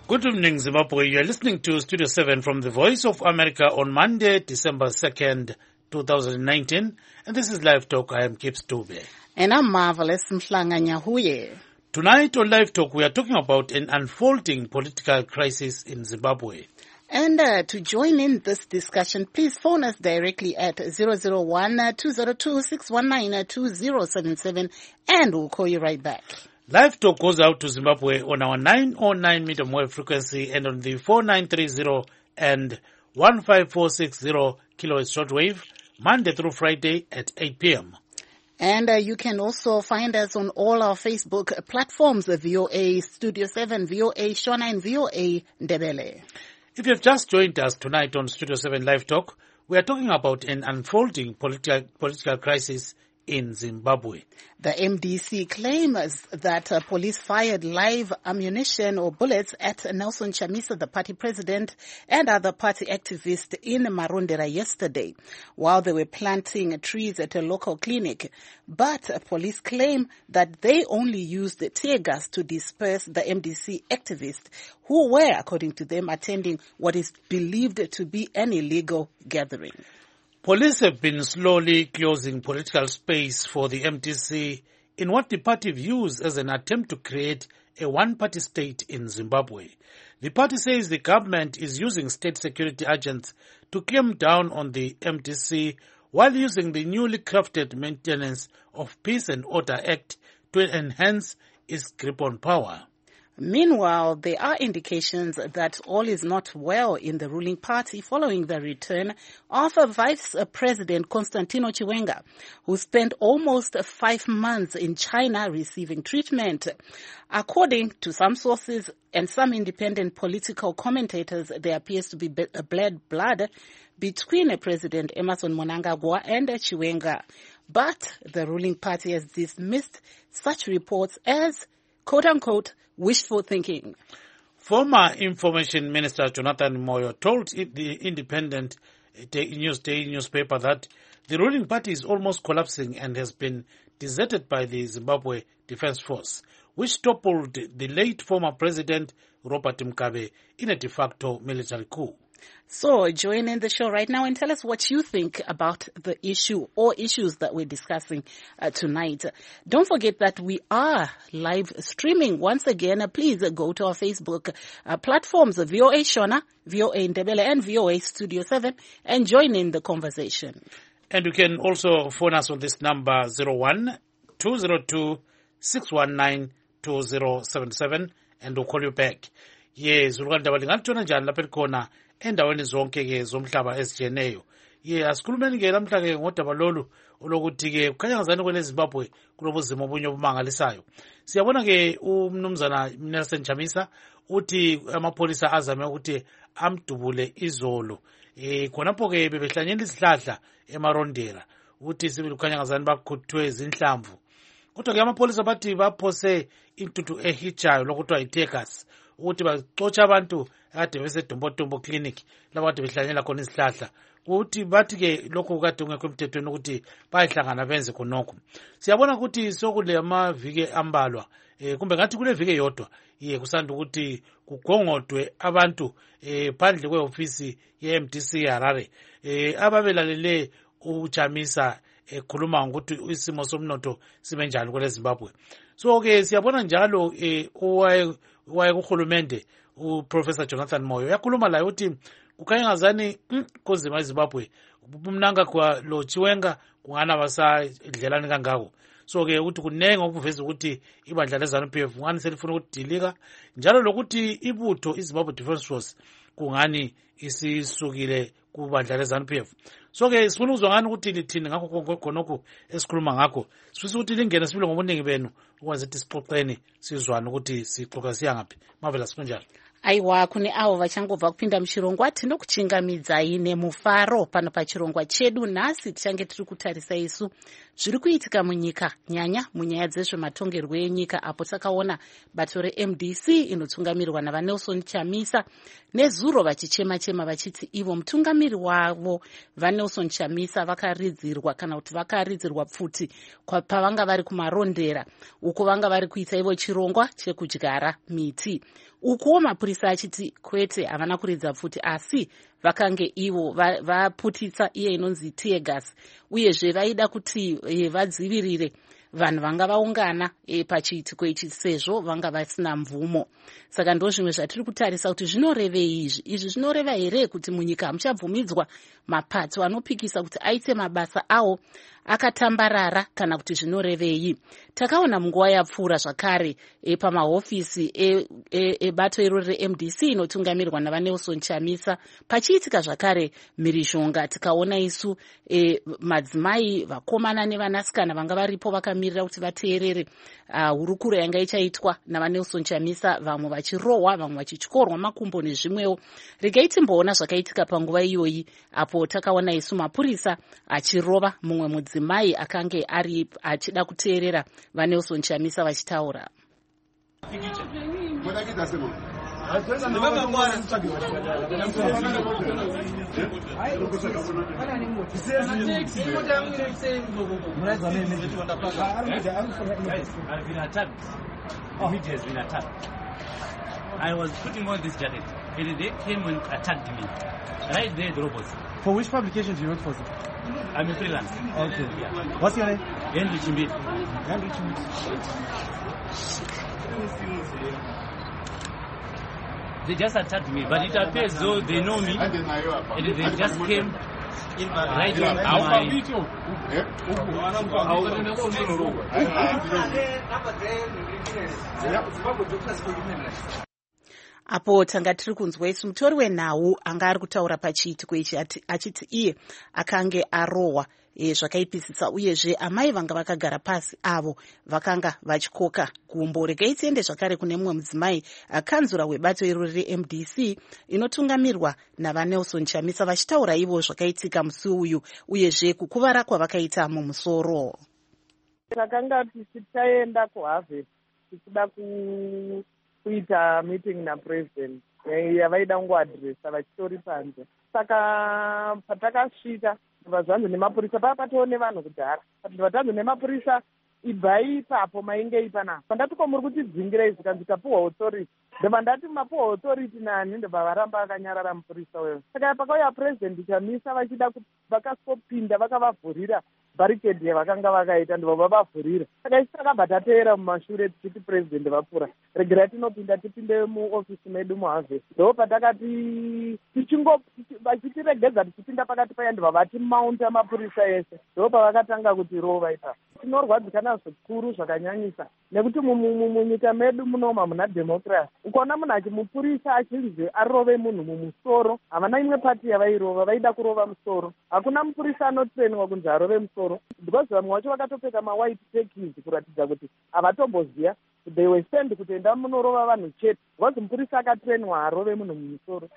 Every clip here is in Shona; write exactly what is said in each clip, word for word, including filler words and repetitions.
Good evening, Zimbabwe. You are listening to Studio seven from the Voice of America on Monday, December second, twenty nineteen. And this is Live Talk. I am Kip Stube. And I'm Marvelous Mhlanga Nyahuye. Tonight on Live Talk, we are talking about an unfolding political crisis in Zimbabwe. And uh, to join in this discussion, please phone us directly at zero zero one, two zero two, six one nine, two zero seven seven and we'll call you right back. Live Talk goes out to Zimbabwe on our nine oh nine medium wave frequency and on the four nine three zero and one five four six zero kilohertz shortwave, Monday through Friday at eight p.m. And uh, you can also find us on all our Facebook platforms, V O A Studio seven, V O A Shona and V O A Ndebele. If you've just joined us tonight on Studio seven Live Talk, we are talking about an unfolding political political crisis in Zimbabwe. The M D C claims that uh, police fired live ammunition or bullets at Nelson Chamisa, the party president, and other party activists in Marondera yesterday while they were planting trees at a local clinic. But uh, police claim that they only used tear gas to disperse the M D C activists who were, according to them, attending what is believed to be an illegal gathering. Police have been slowly closing political space for the M D C in what the party views as an attempt to create a one-party state in Zimbabwe. The party says the government is using state security agents to clamp down on the M D C while using the newly crafted Maintenance of Peace and Order Act to enhance its grip on power. Meanwhile, there are indications that all is not well in the ruling party following the return of Vice President Constantino Chiwenga, who spent almost five months in China receiving treatment. According to some sources and some independent political commentators, there appears to be bad blood between President Emmerson Mnangagwa and Chiwenga. But the ruling party has dismissed such reports as, quote-unquote, wishful thinking. Former Information Minister Jonathan Moyo told the Independent Newsday newspaper that the ruling party is almost collapsing and has been deserted by the Zimbabwe Defense Force, which toppled the late former President Robert Mugabe in a de facto military coup. So join in the show right now and tell us what you think about the issue or issues that we're discussing uh, tonight. Don't forget that we are live streaming. Once again, uh, please uh, go to our Facebook uh, platforms, V O A Shona, V O A Ndebele, and V O A Studio seven, and join in the conversation. And you can also phone us on this number, zero one, two zero two, six one nine, two zero seven seven, and we'll call you back. Yes, we're going to endaweni zonke ke zomhlaba ezijeneyo. Ye asikhulumeni ke lamhla ke ngodaba lolu olokuthi ke kukhanya ngazani kwele Zimbabwe kulobuzimo obunye obumangalisayo. Siyabona ke umnumzana Nelson Chamisa uthi amapholisa azame ukuthi amdubule izolo. Eh khonapho ke bebehlanyela isihlahla eMarondera uthi sibili kukhanya ngazani bakhuthwe izinhlamvu. Kodwa ke amapholisa bathi baphose intuthu ehijayo lokuthiwa itegas ukuthi baxotsha abantu ade besedombodombo clinic laba ade behlanyela khona isihlahla ukuthi bathi ke lokho kade ungekho emthethweni ukuthi bayihlangana benze khonokho. Siyabona ukuthi sokule amavike ambalwa eh kumbe ngathi kule vike yodwa ye kusanda ukuthi kugongodwe abantu eh phandle kweofisi ye-M D C Harare eh ababelalele uChamisa ekhuluma ukuthi isimo somnotho sibe njani kwele Zimbabwe. So ke siyabona njalo eh owaye waye kuhulumende uProfessor Jonathan Moyo yakhuluma la uthi kukhanya ngazani konzima eZimbabwe umnanga kwa lo Chiwenga kungana basadlelani kangako. So ke uthi kunenge okuveza ukuthi ibandla leZANU P F ngani selifuna ukudilika njalo lokuthi ibutho iZimbabwe Defense Force kungani isisukile kubandla leZANU P F. So ke sifuna uzwa ngani ukuthi lithini ngakho konke khonokho esikhuluma ngakho. Sifisa ukuthi lingene sibile ngobuningi benu ukwenza ukuthi sixoxeni sizwane ukuthi sixoxa siya ngapi. Mavela sikunjalo. Aiwa kune avo vachangobva kupinda muchirongwa tinokuchingamidzai nemufaro pano pachirongwa chedu. Nhasi tichange tiri kutarisa isu zviri kuitika munyika, nyanya munyaya dzezvematongerwo enyika, apo takaona bato re-M D C inotungamirwa navaNelson Chamisa nezuro vachichema-chema vachiti ivo mutungamiri wavo vaNelson Chamisa vakaridzirwa kana kuti vakaridzirwa pfuti pavanga vari kumarondera uko vanga vari kuita ivo chirongwa chekudyara miti. Ukuwo mapurisa achiti kwete havana kuridza pfuti asi vakange ivo vaputitsa iye inonzi tear gas uyezve vaida kuti e, vadzivirire vanhu vanga vaungana e, pachiitiko ichi sezvo vanga vasina mvumo. Saka ndo zvimwe zvatiri kutarisa kuti zvinorevei izvi izvi zvinoreva here kuti munyika hamuchabvumidzwa mapato anopikisa kuti aite mabasa awo akatambarara kana kuti zvinorevei. Takaona munguva yapfuura zvakare e, pamahofisi ebato e, e iro reM D C inotungamirwa navaNelson Chamisa pachiitika zvakare mhirizhonga. Tikaona isu e, madzimai vakomana nevanasikana vanga varipo vakamirira kuti vateerere uh, hurukuro yanga ichaitwa navaNelson Chamisa, vamwe vachirohwa vamwe vachityorwa makumbo nezvimwewo. Regai timboona zvakaitika panguva iyoyi apo takaona isu mapurisa achirova mumwe mudzimai akange ari achida kuteerera vaNelson Chamisa vachitaura. I was putting on this jacket, and they came and attacked me. Right there, the robots. For which publication do you work for? I'm a freelance. Okay. Yeah. What's your name? Henry Chimbi. Henry Chimbi. They just attacked me, but it appears though they know me, and they just came in right on my... Apo tanga tiri kunzwa isu mutori wenhau anga ari kutaura pachiitiko ichi achiti iye akange arohwa e, zvakaipisisa uyezve amai vanga vakagara pasi avo vakanga vachikoka gumbo. Regai tiende zvakare kune mumwe mudzimai akanzura webato iro reM D C inotungamirwa navaNelson Chamisa vachitaura ivo zvakaitika musi uyu uyezve kukuvara kwavakaita mumusoro. Takanga tichitaenda kuHarvest tichida ku kuita meeting napresident yavaida kungoadhiresa vachitori panze. Saka patakasvika vazvanzi nemapurisa pakatoone vanhu kudhara kuti vatanzi nemapurisa ibvai ipapo mainge ipanapa. Pandatiko muri kutidzingira izvi kanzi tapuhwa authority ndobva ndati mapuhwa authority nani ndobva varamba akanyarara mupurisa wewe. Saka pakauya president Chamisa vachida vakasopinda vakavavhurira barricade yavakanga vakaita ndobva vavavhurira. Saka isi takabva tateera mumashure tichiti president vapfuura regerai tinopinda tipinde muofisi medu muHarvest. Ndo patakati tichingo vachitiregedza tichipinda pakati paya ndobva vatimaunta mapurisa ese. Ndo pavakatanga kuti rova ipapo. Tinorwadzikana zvikuru zvakanyanyisa nekuti munyika medu munoma muna democracy. Ukaona munhu achimupurisa achinzi arove munhu mumusoro, havana imwe pati yavairova, vaida kurova musoro. Hakuna mupurisa anotrenwa kunzi arove musoro because vamwe vacho vakatopfeka mawhite tekis kuratidza kuti avatomboziva. They were sent kuti enda munorova vanhu chete because mupurisa akatrenwa arove munhu mumusoro.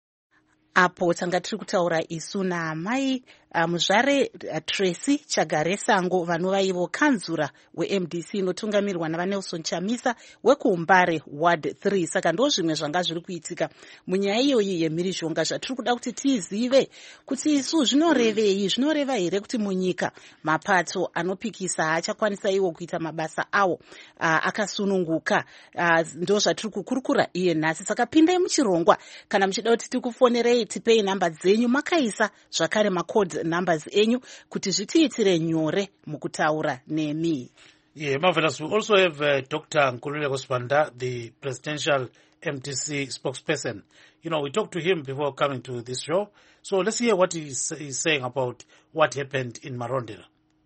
Apo tanga tiri kutaura isu naamai muzvare uh, Tracy Chagare Sango vanova ivo kanzura weM D C inotungamirwa navaNelson Chamisa wekuumbare ward three. Saka ndo zvimwe zvanga zviri kuitika munyaya iyoyi yemhirizhonga zvatiri kuda kuti tizive kuti isu zvinorevei. Zvinoreva here kuti munyika mapato anopikisa haachakwanisa iwo kuita mabasa awo uh, akasununguka. Uh, ndo zvatiri kukurukura iye nhasi. Saka pindai muchirongwa kana muchida kuti tikufonerei tipei namba dzenyu makaisa zvakare macode numbers enyu kuti zvitiitire nyore mukutaura nemi. Yeah, marvelous. We also have uh, Doctor Nkululeko Sibanda, the presidential M D C spokesperson. You know, we talked to him before coming to this show. So let's hear what he's, he's saying about what happened in Marondera.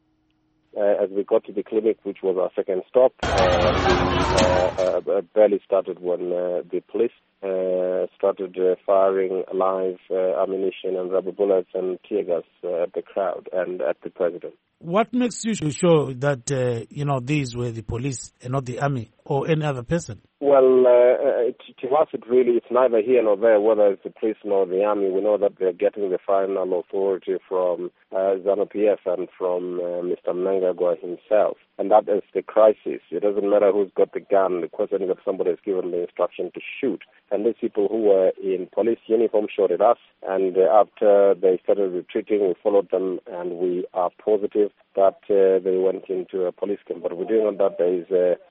Uh, as we got to the clinic, which was our second stop, uh, uh, uh, barely started when uh, the police uh, started uh, firing live uh, ammunition and rubber bullets and tear gas uh, at the crowd and at the president. What makes you sure that, uh, you know, these were the police and not the army or any other person? Well, uh, to, to us, it really, it's neither here nor there, whether it's the police nor the army. We know that they're getting the final authority from uh, ZANU-P F and from uh, Mister Mnangagwa himself. And that is the crisis. It doesn't matter who's got the gun. The question is that somebody has given the instruction to shoot. And these people who were in police uniform shot at us. And uh, after they started retreating, we followed them, and we are positive that uh, they went into a police camp. But we're doing on that. There is uh,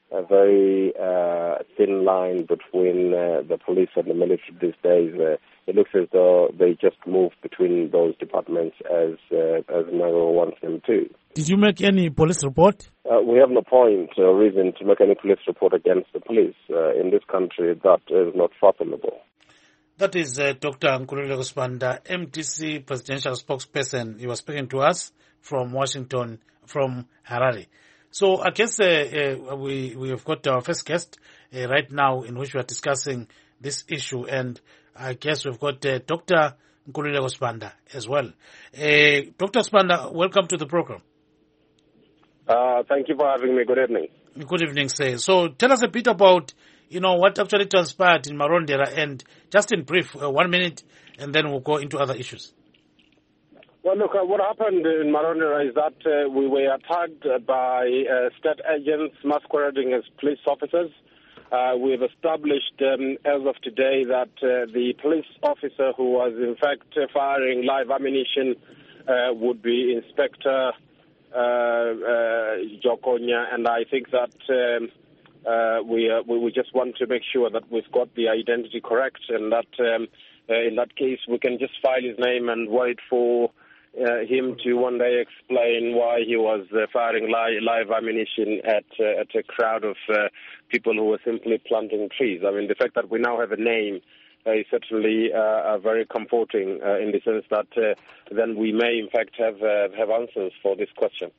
a very uh, thin line between uh, the police and the military these days. Uh, it looks as though they just move between those departments as uh, as Nairobi wants them to. Did you make any police report? Uh, we have no point or reason to make any police report against the police. Uh, in this country, that is not fathomable. That is uh, Doctor Nkululeko Sibanda, M D C presidential spokesperson. He was speaking to us from Washington, from Harare. So I guess uh, uh, we, we have got our first guest uh, right now in which we are discussing this issue. And I guess we've got uh, Doctor Nkululeko Sibanda as well. Uh, Doctor Sibanda, welcome to the program. Uh, thank you for having me. Good evening. Good evening, sir. So tell us a bit about, you know, what actually transpired in Marondera, and just in brief, uh, one minute, and then we'll go into other issues. Well, look, uh, what happened in Marondera is that uh, we were attacked by uh, state agents masquerading as police officers. Uh, we've established um, as of today that uh, the police officer who was in fact uh, firing live ammunition uh, would be Inspector uh, uh, Jokonya, and I think that um, uh, we, uh, we we just want to make sure that we've got the identity correct, and that um, uh, in that case we can just file his name and wait for Uh, him to one day explain why he was uh, firing li- live ammunition at uh, at a crowd of uh, people who were simply planting trees. I mean, the fact that we now have a name uh, is certainly uh, uh, very comforting uh, in the sense that uh, then we may, in fact, have uh, have answers for this question.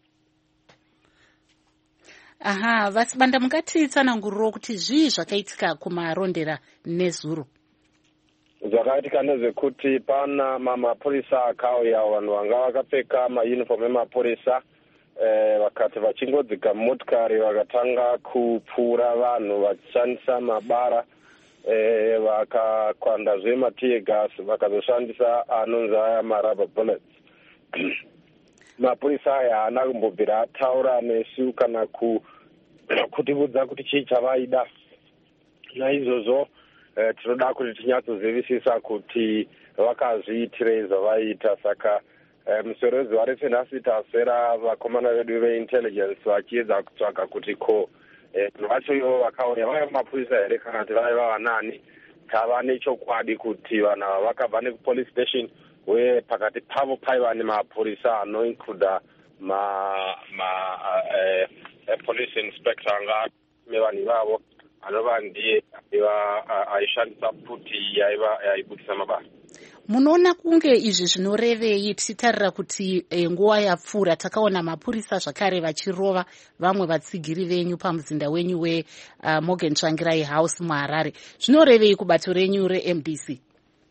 Aha, Vasibanda, mungatitsanangurirawo kuti zvii zvakaitika kumarondera nezuro? Zvakaitika ndezvekuti pana mapurisa akauya, vanhu vanga vakapfeka mayunifomu emapurisa vakati vachingodzika motikari vakatanga kupfuura vanhu vachishandisa mabara vakakwandazve matiye gas vakazoshandisa anonzi aya marubber bullets. Mapurisa aya haana kumbobvira ataura nesu kana kutiudza kuti chii chavaida. Naizvozvo Uh, tinoda kuti tinyatsozivisisa kuti vakazviitire zvavaita. Saka uh, musoro wezuva rese nhasi tasera vakomana vedu veintelligence vachiedza kutsvaka kuti ko vanhu uh, vacho ivo vakauya vaiva mapurisa here kana kuti vaiva vanani. Tava nechokwadi kuti vanhu ava vakabva nekupolice station uye pakati pavo paiva nemapurisa anoincluda ma, ma uh, uh, police inspector anga mevanhu ivavo anova ndiye aishandisa puti yaibudisa mabasa. Munoona kunge izvi zvinorevei tichitarira kuti e, nguva yapfuura takaona mapurisa zvakare vachirova vamwe vatsigiri venyu pamuzinda wenyu we uh, Morgan Tsvangirai House muHarare. Zvinorevei kubato renyu re-M D C?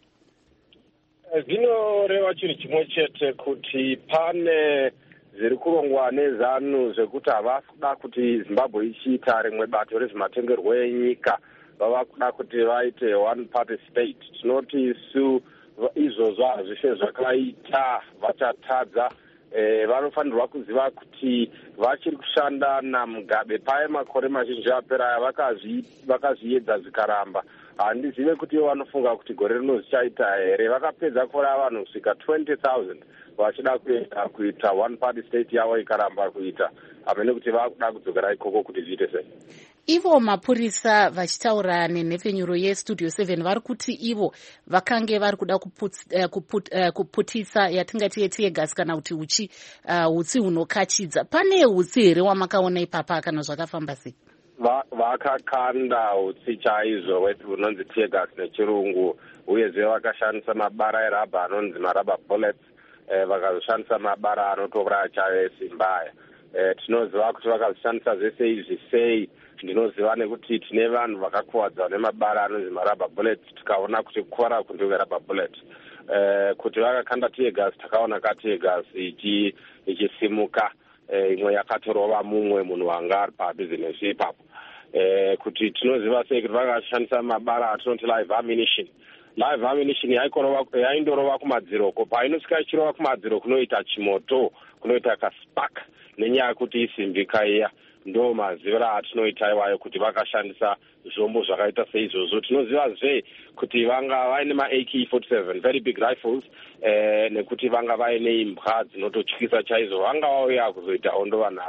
Zvinoreva chinhu chimwe chete kuti pane zviri kurongwa nezanu zvekuti havasi kuda kuti Zimbabwe ichiita rimwe bato rezvematongerwo enyika, vava kuda kuti vaite one party state. Tinoti isu izvozvo hazvishe zvakaita vachatadza. E, vanofanirwa kuziva kuti vachiri kushanda naMugabe paye makore mazhinji apera aya vakazviedza zvikaramba. Handizive kuti vanofunga kuti gore rino zvichaita here. Vakapedza kuora vanhu kusvika twenty thousand vachida kuenda kuita one party state yavo ikaramba kuita. Hamene kuti vakuda kudzokera ikoko kuti zviite sei. Ivo mapurisa vachitaura nenhepfenyuro yestudio seven vari kuti ivo vakange vari kuda kuputisa, kuput, uh, kuputisa yatingati yetiye gasi kana kuti uchi uh, hutsi hunokachidza. Pane hutsi here wamakaona ipapa kana zvakafamba sei? Vakakanda hutsi chaizvo wetu unonzi tear gas nechirungu, uyezve vakashandisa mabara erabha anonzi marubber bullets, eh, vakazoshandisa mabara anotouraya chayo esimbaya. Eh, tinoziva kuti vakazoshandisa zvese izvi sei. Ndinoziva nekuti tine vanhu vakakuwadza nemabara anonzi marubber bullets, tikaona kuti kukuvara kundiwe rubber bullet. Eh, kuti vakakanda tear gas takaona ka tear gas ichi ichisimuka, eh, imwe yakatorova mumwe munhu wanga ari pabhizinesi ipapo. Eh, kuti tinoziva sei kuti vakashandisa mabara atinoti live ammunition. Live ammunition yaindorova kumadziroko, painosvika ichirova kumadziro kunoita chimoto, kunoita kaspark, nenyaya yekuti isimbi kaiya. Ndo mazivira atinoita iwayo kuti vakashandisa zvombo zvakaita seizvozvo. Tinozivazve kuti vanga vaine ma-A K forty-seven very big rifles, eh, nekuti vanga vaine imbwa dzinototyisa chaizvo. Vanga vauya kuzoita hondo vanhu ava.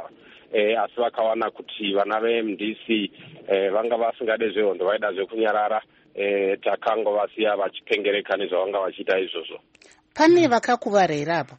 eh asi vakawana kuti vana ve-M D C eh vanga vasingade zvehondo vaida zvekunyarara eh takanga vasiya vachipengereka nezvavanga vachiita izvozvo. Pane vakakuvara here apa?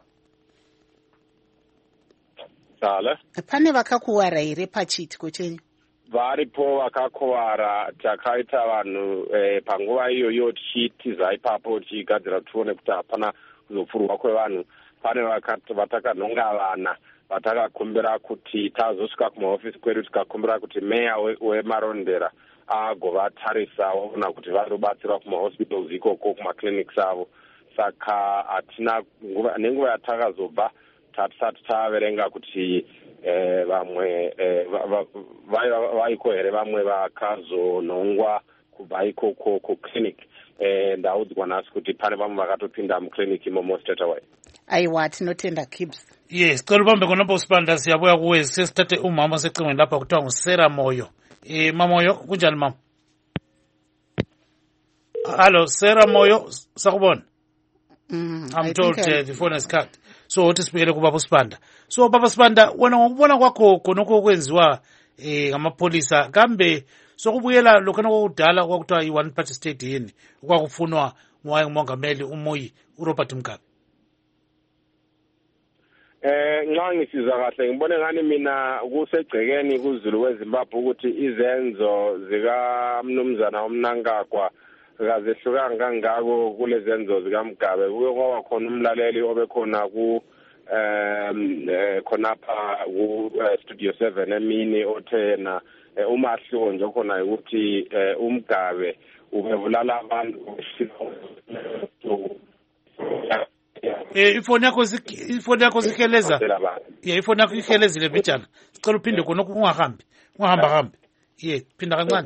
Sala? Pane vakakuvara here pachiitiko chenyu? Varipo vakakuvara. Takaita vanhu eh, panguva iyoyo tichitiza ipapo tichigadzira kuti tione kuti hapana kuzopfurwa kwevanhu. Pane vatakanhonga vana vatakakumbira kuti tazosvika kumahofisi kwedu tikakumbira kuti meya wemarondera agovatarisa waona kuti varobatsirwa kumahospitals ikoko kumaclinics avo. Saka hatina nenguva yatakazobva tatisati taverenga kuti eh, vamwe eh, vaiko here vamwe vakazonhongwa kubva ikoko kuclinic. Eh, ndaudzwa nhasi kuti pane vamwe vakatopinda muclinic imomo straight away. Aiwa, tinotenda Gibbs. Yes, tolubambe konopo usipanda siyabuya kuwe sesitate umama secingweni lapha kuthiwa nguSera Moyo. Eh Mamoyo kunjani mama? Hello Sera Moyo, sakubona? Mm, I'm told uh, the phone is cut. So what is speaking kubaba usipanda. So baba Sipanda wena ngokubona kwakho konoko kwenziwa eh ngamapolisa kambe sokubuyela lokho kokudala kwakuthiwa i-one party state yini okwakufunwa ngumongameli uMoyi uRobert Mugabe. Eh nxa ngisiza kahle ngibone ngani mina kusegcekeni kuZulu weZimbabwe ukuthi izenzo zika mnumzana uMnangagwa kazehlukanga kangako kulezenzo zika Mugabe. Kuyo kwaba khona umlaleli obekhona ku um khonapha ku Studio seven emini othena umahluko nje khona ukuthi uMugabe ubevulala abantu Eh ifoni yakho ifoni yakho siheleza. Yeah, ifoni yakho ihelezile bijana. Sicela uphinde khona kungahambi. Ungahamba hambi. Yeah, phinda kancane.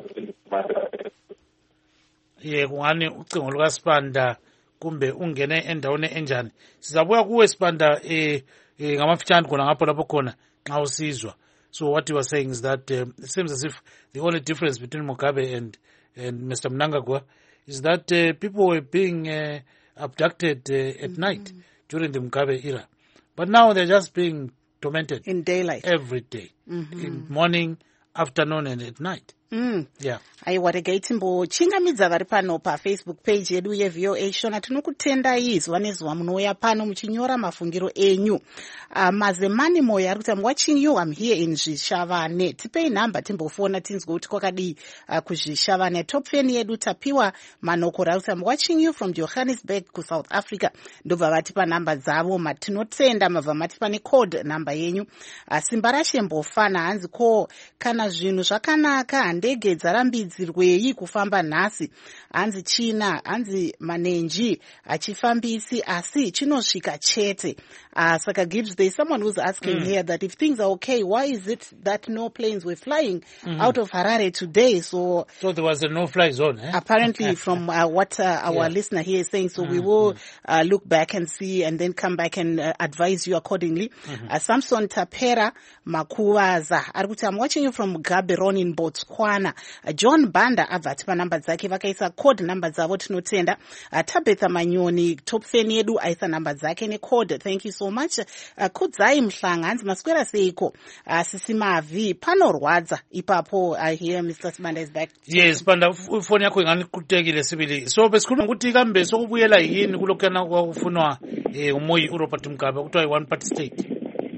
Yeah, kungani ucingo luka Sipanda kumbe ungene endaweni enjani. Sizabuya kuwe Sipanda eh ngamafitshane khona ngapho lapho khona nxa usizwa. So what you were saying is that um, it seems as if the only difference between Mugabe and and Mister Mnangagwa is that uh, people were being uh, abducted uh, at mm-hmm. night during the Mugabe era. But now they're just being tormented in daylight every day, mm-hmm. in morning, afternoon, and at night. Mm. Yeah. Aiwa regai timbochingamidza vari pano pafacebook page yedu yeV O A shona tinokutendai izwa nezuva munouya pano muchinyora mafungiro enyu. Uh, Mazemani Moyo ari kuti I'm watching you, I'm here in Zvishavane. Tipei nhamba timbofona tinzwe kuti kwakadii uh, kuzvishavane. Top fan yedu Tapiwa Manoko ari kuti I'm watching you from Johannesburg ku South Africa. Ndobva vatipa nhamba dzavo matinotenda mabva matipa necode nhamba yenyu. Uh, Simba Rashe mbofana hanzi ko kana zvinhu zvakanaka ndege dzarambidzirwei kufamba nhasi hanzi china hanzi manenji achifambisi asi chinosvika chete. Uh, saka Gibbs, there's someone who's asking mm. here that if things are okay, why is it that no planes were flying mm-hmm. out of Harare today? So so there was a no-fly zone, eh? Apparently from uh, what uh, our yeah. listener here is saying. So mm-hmm. we will uh, look back and see and then come back and uh, advise you accordingly. Mm-hmm. Uh, Samson Tapera Makuwaza ari kuti I'm watching you from Gaborone in Botswana. Uh, John Banda abvatipa namba dzake vakaisa code namba dzavo tinotenda. Uh, Tabetha Manyoni top fan yedu aisa namba dzake necode. Thank you so much. Uh, kudzai Mhlanga hanzi maswera seiko uh, sisimavi panorwadza ipapo. I hear Mister Sibanda is back. Yes, Sibanda phone yakho ingani kutekile sibili. So besikhuluma ukuthi kambe sokubuyela yini kulokana kwakufunwa eh uMoyi uRobert Mugabe kuthiwa i-one party state.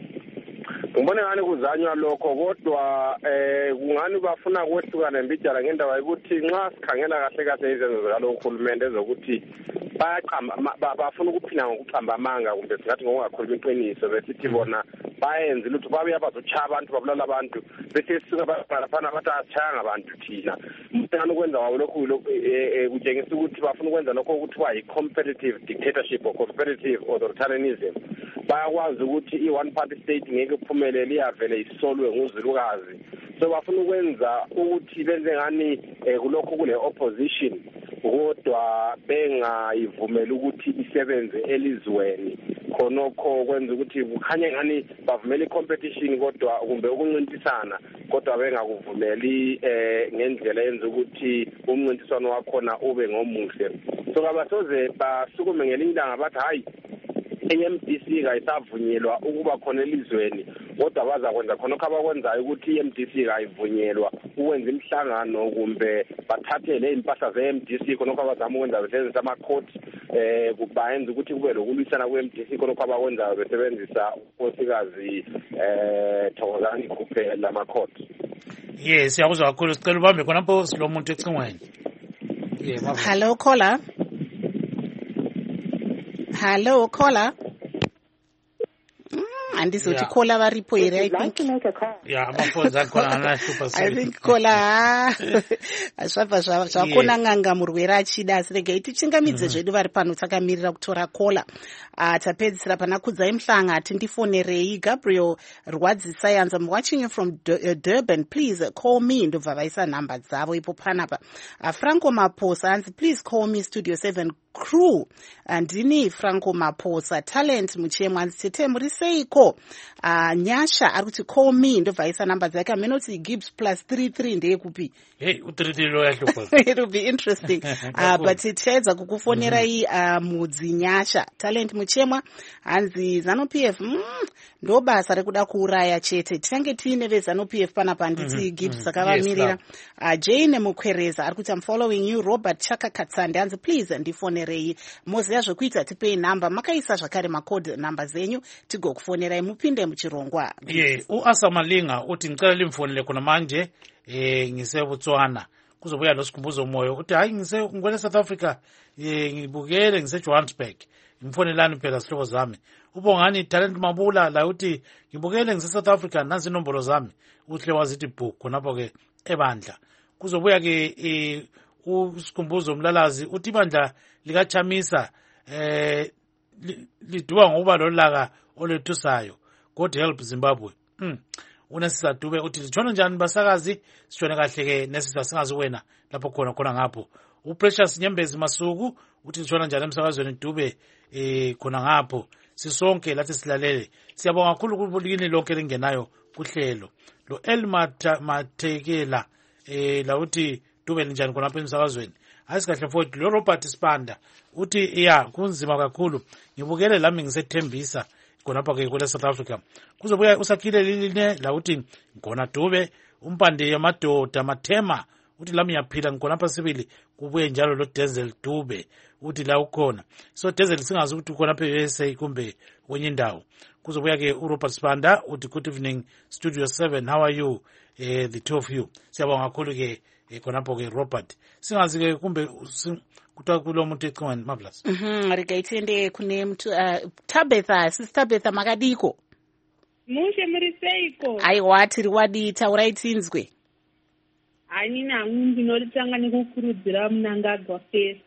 Ngibone ngani kuzanywa lokho kodwa eh kungani bafuna ukwehlukana mbijana ngendaba yokuthi nxa sikhangela kahle kahle izenzo zalo uhulumende ezokuthi bayaqamba bafuna ukuphina ngokuqamba amanga kumbe singathi ngokungakhuluma iqiniso besithi bona bayenze lutho babuya bazochaya abantu babulala abantu bese sisuka bafana bathi achaya abantu thina mthana ukwenza wabo lokho kutshengisa ukuthi bafuna ukwenza lokho ukuthiwa yi-competitive dictatorship or competitive authoritarianism. Bayakwazi ukuthi i-one party state ngeke kuphumelele iyavele isolwe nguzulukazi. So bafuna ukwenza ukuthi benze ngani kulokho kule opposition kodwa bengayivumela ukuthi isebenze elizweni khonokho kwenza ukuthi kukhanye ngani bavumela i-competition kodwa kumbe ukuncintisana kodwa bengakuvumeli eh ngendlela yenza ukuthi umncintiswano wakhona ube ngomuhle. So kabasoze basukume ngelinye ilanga bathi hayi i-M D C kayisavunyelwa ukuba khona elizweni kodwa bazakwenza khonokho abakwenzayo ukuthi i-M D C kayivunyelwa ukwenza imihlangano kumbe bathathele impahla ze-M D C khonokho abazama ukwenza besebenzisa amakhoti eh bayenza ukuthi kube lokulwisana kwe-M D C khonokho abakwenzayo besebenzisa unkosikazi eh Thokozani kuphela lamakhoti. Yes, siyakuzwa kakhulu, sicela ubambe khonapho silomuntu ecingweni. Yeah, hello caller. Hello caller. Andizothi caller varipo here, I think. Yeah, amaphones akhona anahlupha I think caller ashapa zvakona nganga murwere achida asirege tichingamidze zvedu vari pano takamirira kutora caller. Tapedzisira pana kudzai mhlanga ati ndifonerei. Gabriel Rwadzisai, I'm watching you from Durban, please call me. Ndobva vaisa nhamba dzavo ipo panapa. Franco Maposa anzi please call me studio seven crew. Ndini Franco Maposa. Talent Muchemo anzi tete muriseiko. Uh, Nyasha arikuti call me. Ndobva vaisa nhamba dzake. Amenoti Gibbs plus three three ndeye kupi. Hey, utiriti yahlupa. It will be interesting. uh, but titedza kukufonerai uh, mudzi Nyasha. Talent Muchemo anzi ZANU-P F mm, ndo basa rekuda kuuraya chete. Tisange tiine veZANU-P F panapa nditi mm -hmm. Gibbs sakavamirira. uh, Jane Mukwereza arikuti I'm following you. Robert Chaka Katsande anzi please ndifonerei. Moziya zvekuita tipei namba. Makaisa zvakare macode namba zenyu tigokufonerai mupinde muchirongwa. Yeah, uAsa Malinga uti ngicela limfonele khona manje eh ngiseBotswana. Kuzobuya nosikhumbuzo moyo uthi hayi ngise ngwele South Africa eh ngibukele ngise Johannesburg. Ngimfonelani phela sihlobo zami. Ubongani Talent Mabula la uthi ngibukele ngise South Africa nansi inombolo zami. Uhle wazithi book khonapho ke ebandla. Kuzobuya ke usikhumbuzo umlalazi uthi ibandla lika Chamisa eh liduwa ngoba lolaka olethusayo. God help Zimbabwe. Mm. Unesisa Dube uthi litshona njani basakazi sitshone kahle ke nesisa singazi wena lapho khona khona ngapho. uPrecious Nyembezi Masuku uthi litshona njani emsakazweni Dube eh khona ngapho sisonke lathi silalele. Siyabonga kakhulu kubulini lonke lingenayo kuhlelo. Lo Elma Matekela eh la uthi Dube njani khona lapha emsakazweni. Asikahle futhi lo Robert Spanda uthi ya kunzima kakhulu ngibukele lami ngisethembisa khonapha ke kule South Africa. Kuzobuya usakhile liline la uthi ngona Dube umpande yamadoda Mathema uthi lami yaphila ngikhonapha sibili. Kubuye njalo lo Denzel Dube uthi la ukhona. So Denzel singazi ukuthi ukhonapha e U S A kumbe kwenye indawo. Kuzobuya ke uRobert Spanda uthi good evening studio seven, how are you eh the two of you. Siyabonga kakhulu ke khonapho ke Robert. Singazi ke kumbe kuthiwa kulo muntu ecingweni Marvelous. Mhm, rikaitende kune mtu uh, Tabetha, sister Tabetha makadiko. Mushe muriseiko. Aiwa tiri wadita uraitinzwe. Anina ngundi nolitanga nikukurudzira Mnangagwa Fest.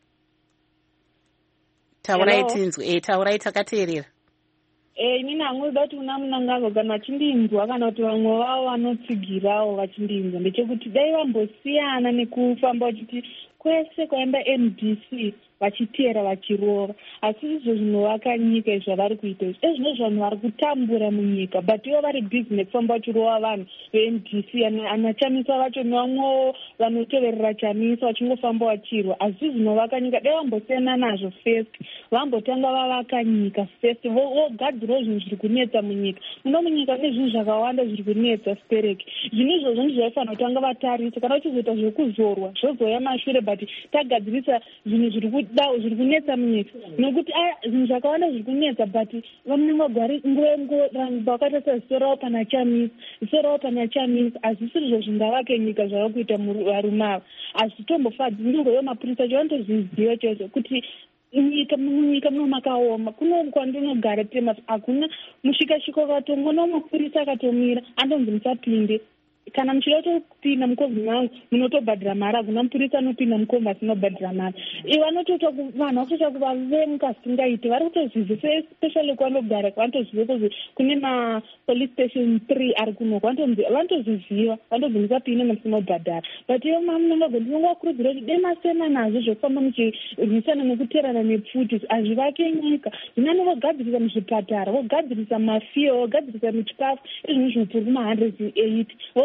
Tauraitinzwe, eh tauraita katerera. Eh nina ngundi dati una Mnangagwa kana chindinzwa kana kuti vamwe vavo vanotsigirawo vachindinzwa ndechekuti dai vambosiyana nekufamba uchiti kwese kwaenda M D C vachiteera vachirova. Asi izvo zvinovaka nyika izvavari kuita izvi ezvino zvanhu vari kutambura munyika but ivo vari busy nekufamba vachirova vanhu ve-M D C ana Chamisa vacho nevamwewo vanoteverera Chamisa vachingofamba vachirwa. Asi zvinovaka nyika dai vambosiyana nazvo first vambotanga vavaka nyika first vogadzirawo zvinhu zviri kunetsa munyika. Muno munyika mune zvinhu zvakawanda zviri kunetsa sipereki. Zvinhu izvozvo ndizvaifanira kutanga vatarisa kana uchizoita zvekuzorwa zvozoya mashure but tagadzirisa zvinhu zviri kudao zviri kunetsa munyika nokuti zvinhu zvakawanda zviri kunetsa but vamunengwari nguvengo vakatarisa ziso ravo pana Chamisa ziso ravo pana Chamisa hazvisiri zvo zvingavake nyika zvava kuita varume ava. Asi tombofadzi ndingoyo mapurisa chivanotozviziva chaizvo kuti nyika munyika muno makaoma kuno kwandinogara tema hakuna mushikashiko katongona mapurisa akatomira andonzi musapinde kana muchida kutopinda mukovhi mangu munotobhadhira mari hakuna mupurisa anopinda mukovhi asinobhadhira mari. Ivo vanotoita vanhu vakutoita kuva vemukasingaiti vari kutozvizisa especially kwanogara vanotozviziva kuzi kune mapolice station three ari kunoko vanotozviziva vanotobvi musapinda musinobhadhara but ivo mamunongago ndinongakurudzira kuti dai masiyana nazvo zvokufamba muchirwisana nekuteerana nepfuti hazvivake nyika. Zvinani vogadzirisa muzvipatara vogadzirisa mafiyo vogadzirisa muchikafu izvinhu zvinopfuura kuma hundred eighty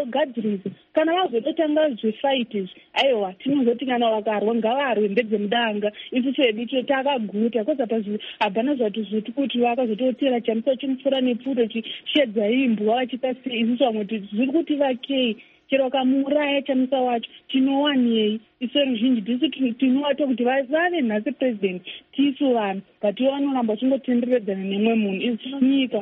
ngavagadzirisa kana vazototanga zvefight aiwa tinozoti kana vakarwa ngavarwe ndedzemudanga isu chedu takagota kwazapa hapana zvatu zviti kuti vakazototera chamisa chimupfura nepfuto chishedza imbwa vachita sei isusu vamwe zviri kuti vakei chero vakamuuraya chamisa wacho tinowanei isu ruzhinji tisu tinovato kuti vave nhasi president tisu vanhu but vanoramba chingotenderedzana nemwe munhu isu nyika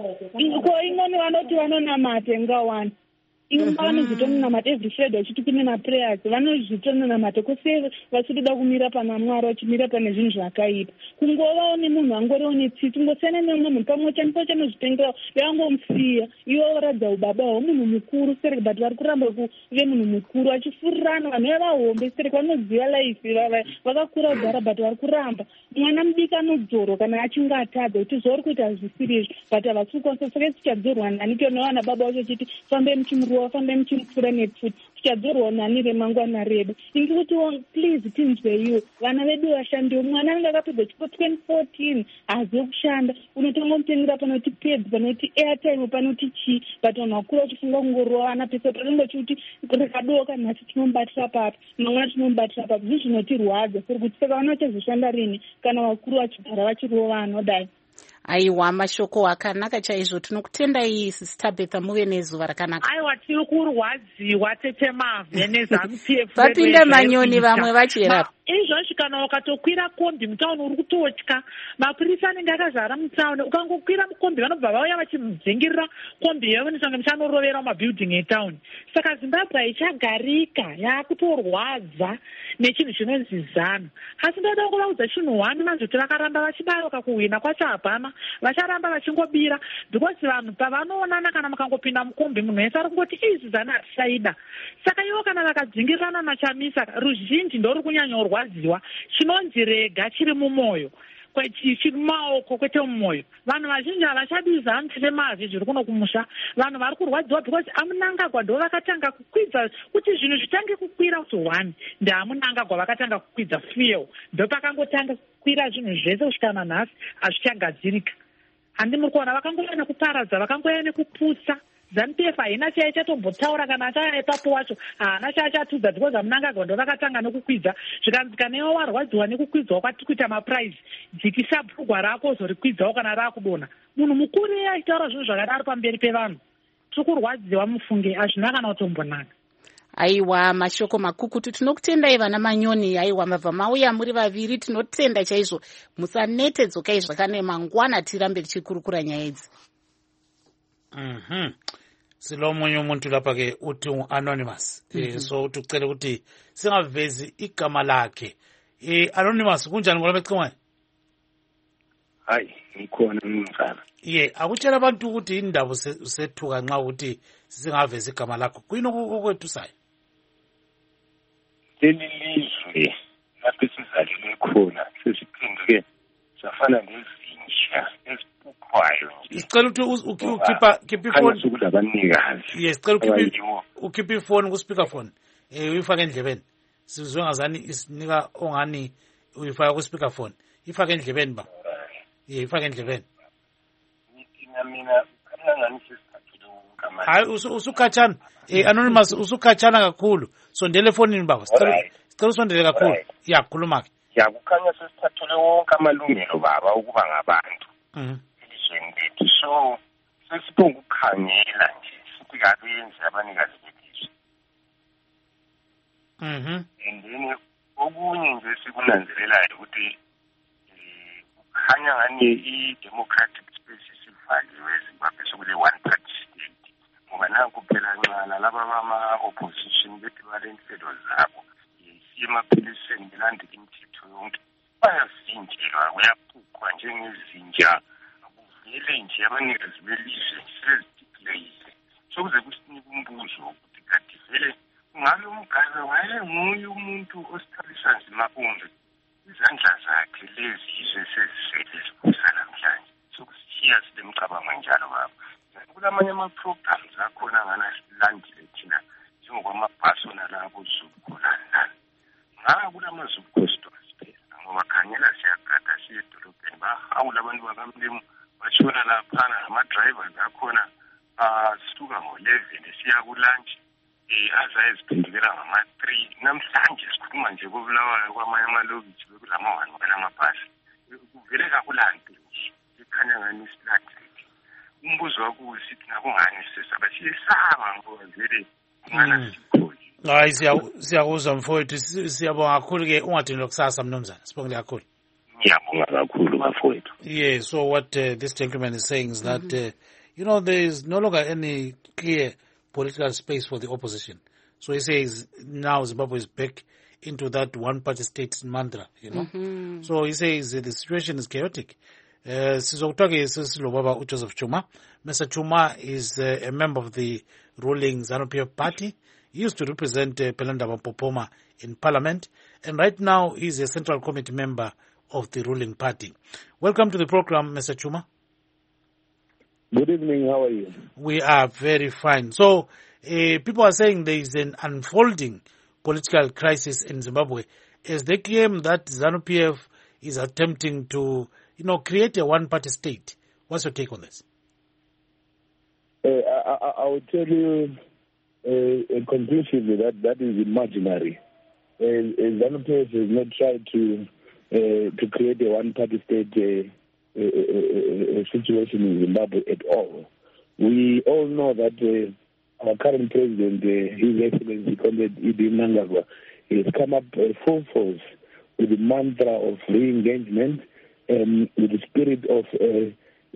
ko ingoni vanoti vanonamata ngawani imwe vanozitononamata every friday vachiti kune maprayers vanozvitononamata kose vachitoda kumira pana mwari vachimira pane zvinhu zvakaipa kungovawo nemunhu angoriwo netsitsi ngosiyana neumwe munhu pamwe chanipo chanozvitengerawo vevangomusiya ivo varadza ubaba hwomunhu mukuru sereke but vari kuramba kuve munhu mukuru vachifurirana vanhu vevahombe sereke vanoziva life vakakura kugara but vari kuramba mwana mudiki anodzorwa kana achinge atadza kuti zvauri kuita hazvisiri izvo but havasi kukwanisa saka tichadzorwa nani tiona vana baba vacho chiti fambei muchimurova fambei muchimupfura nepfuti tichadzorwa nani remangwana redu ingi kuti please tinzweiwo vana vedu vashandiwo mwana anenge akapedza chipo twenty fourteen haziwe kushanda unotanga mutengera panoti pads panoti airtime panoti chii but vanhu vakuru vachifunga kungorova vana pese panenge chikuti rikadoka nhasi tinomubatira papi mangwana tinomubatira papi zvinhu zvinotirwadza seri kuti saka vana vachazoshanda rini kana vakuru vachigara vachiriwo vanodai. Aiwa, mashoko akanaka chaizvo. Tinokutendai Sister Betha, muve nezuva rakanaka. Aiwa, tiri kurwadziwa tete mavhe neZANU P F. Vapinda manyoni vamwe vachera. Izvozvo kana ukatokwira kombi mutauni uri kutotya, mapurisa anenge akazara mutauni, ukangokwira mukombi vanobva vauya vachidzingirira kombi yevo nesanga muchanorovera mumabhildingi etauni. Saka Zimbabwe ichagarika yakutorwadza nechinhu chinonzi ZANU. Asi ndoda kuvaudza chinhu hwani mazvoti vakaramba vachibaroka kuhwina kwacho hapana, vacharamba vachingobira because vanhu pavanoonana kana mukangopinda mukombi munhu wese ari kungoti izi ZANU hatichaida. Saka ivo kana vakadzingirirana naChamisa ruzhinji ndori kunyanyorwa ziwa chinonzi rega chiri mumwoyo chiri mumaoko kwete mumwoyo. Vanhu vazhinji havachadi ZANU tete mavhe zviri kuno kumusha. Vanhu vari kurwadziwa because amunangagwa ndo vakatanga kukwidza kuti zvinhu zvitange kukwira kuti one ndeamunangagwa vakatanga kukwidza fuel ndo pakangotanga kukwira zvinhu zvese kusvika nanhasi hazvichagadzirika. Handi muri kuona vakangoya nekuparadza vakangoya nekuputsa. ZANU P F haina chaichatombotaura kana achaya ipapo wacho haana chaachatudza because amunangagwa ndo vakatanga nekukwidza zvikanzika newo warwadziwa nekukwidzwa kwati kuita mapuraizi dzikisa bhurugwa rako zorikwidzawo kana raakudonha. Munhu mukuru iye achitaura zvinhu zvakadaro pamberi pevanhu tiri kurwadziwa mufunge hazvina kana kutombonaka. Aiwa, mashoko makukutu. Tinokutendai vana manyoni. Aiwa, mabva mauya muri vaviri, tinotenda chaizvo. Musanete dzokai zvakane mangwana tirambe tichikurukura nyaya idzi. Mhm. Silo munye umuntu lapha ke uthi anonymous. Mm -hmm. Eh so ucela ukuthi singavezi igama lakhe. Eh anonymous kunjani ngoba becingwa? Hayi, ngikhona mfana. Ye, akutshela abantu ukuthi indaba usethuka nxa ukuthi singavezi igama lakho. Kuyini okwethu sayo? Leli lizwe lapho sizalelwe khona sesiphinduke safana nezinja ezipukwayo. Isicela ukuthi ukhipha khipha ifoni ukulabanikazi. Yes, sicela ukhipha ukhipha ifoni ku speakerphone. Eh uyifaka endlebeni. Sizwe ngazani isinika ongani uyifaka ku speakerphone. Ifaka endlebeni ba. Yeah, ifaka endlebeni. Mina mina ngani sisithathile ukama. Hayi usukhatshana. Eh anonymous usukhatshana kakhulu. Sondele efonini baba. Sicela usondele kakhulu. Ya khuluma ke. Ya kukhanya sesithathile wonke amalungelo baba ukuba ngabantu. Mhm. Elizweni so sesibonga ukukhangela nje sithi kabenzi abanikazi bethu. Mhm. Endeni okunye nje sikunanzelelayo ukuthi kukhanya ngani i-democratic space sivaliwe eZimbabwe sokule one party state ngoba nanku phela ncala laba bama-opposition bethi balenhlelo zabo emaphiliseni belande imithetho yonke bayavinjelwa kuyaphukhwa njengezinja akuvele nje abanikazi belizwe sezidiclayile sokuze kusinika umbuzo ukuthi kade vele ngabe umgabe wayenguye umuntu osithabisa nzima kumbe izandla zakhe lezizwe sezisele zibusa namhlanje sokushiya silemcabango njalo baba. Kulamanye ama-programs akhona ngana silandile thina njengokwamabhasona labo zukulana ngaka kulamazukosters phela ngoba khangela siyagada siye edolobheni bahawula abantu bakamlimu bashona laphana ama-drivers akhona sisuka ngo-eleven siya kulunch um aze ayeziphendukela ngama-three. Namhlanje sikhuluma nje kobulawayo kwamanye amalokitshi bekulama-one wala amabhasi. Kuvele kakulanto nje sikhanya ngani isilatheke. Umbuzo wakuwo sithi nakungani sesaba siyesaba ngoba vele kungana sikho. Hayi siyakuzwa mfowethu, siyabonga kakhulu-ke ungadini lokusasa mnumzana, sibongile kakhulu. Ngiyabonga kakhulu bafowethu. Yeah, so what uh, this gentleman is saying is that mm-hmm. uh, you know, there is no longer any clear political space for the opposition. So he says now Zimbabwe is back into that one-party state mantra, you know. Mm-hmm. So he says uh, the situation is chaotic. Sizokutake Baba Joseph Chuma. Mister Chuma is uh, a member of the ruling ZANU-P F party. He used to represent uh, Pelanda Popoma in parliament, and right now he's a central committee member of the ruling party. Welcome to the program, Mister Chuma. Good evening, how are you? We are very fine. So, uh, people are saying there is an unfolding political crisis in Zimbabwe as they claim that ZANU-P F is attempting to, you know, create a one-party state. What's your take on this? Uh, I, I, I will tell you uh, conclusively that that is imaginary. Uh, ZANU-P F has not tried to uh, to create a one-party state uh, A, a, a situation in Zimbabwe at all. We all know that uh, our current president, uh, His Excellency Comrade Idi Mnangagwa, has come up uh, full force with the mantra of re-engagement and with the spirit of uh,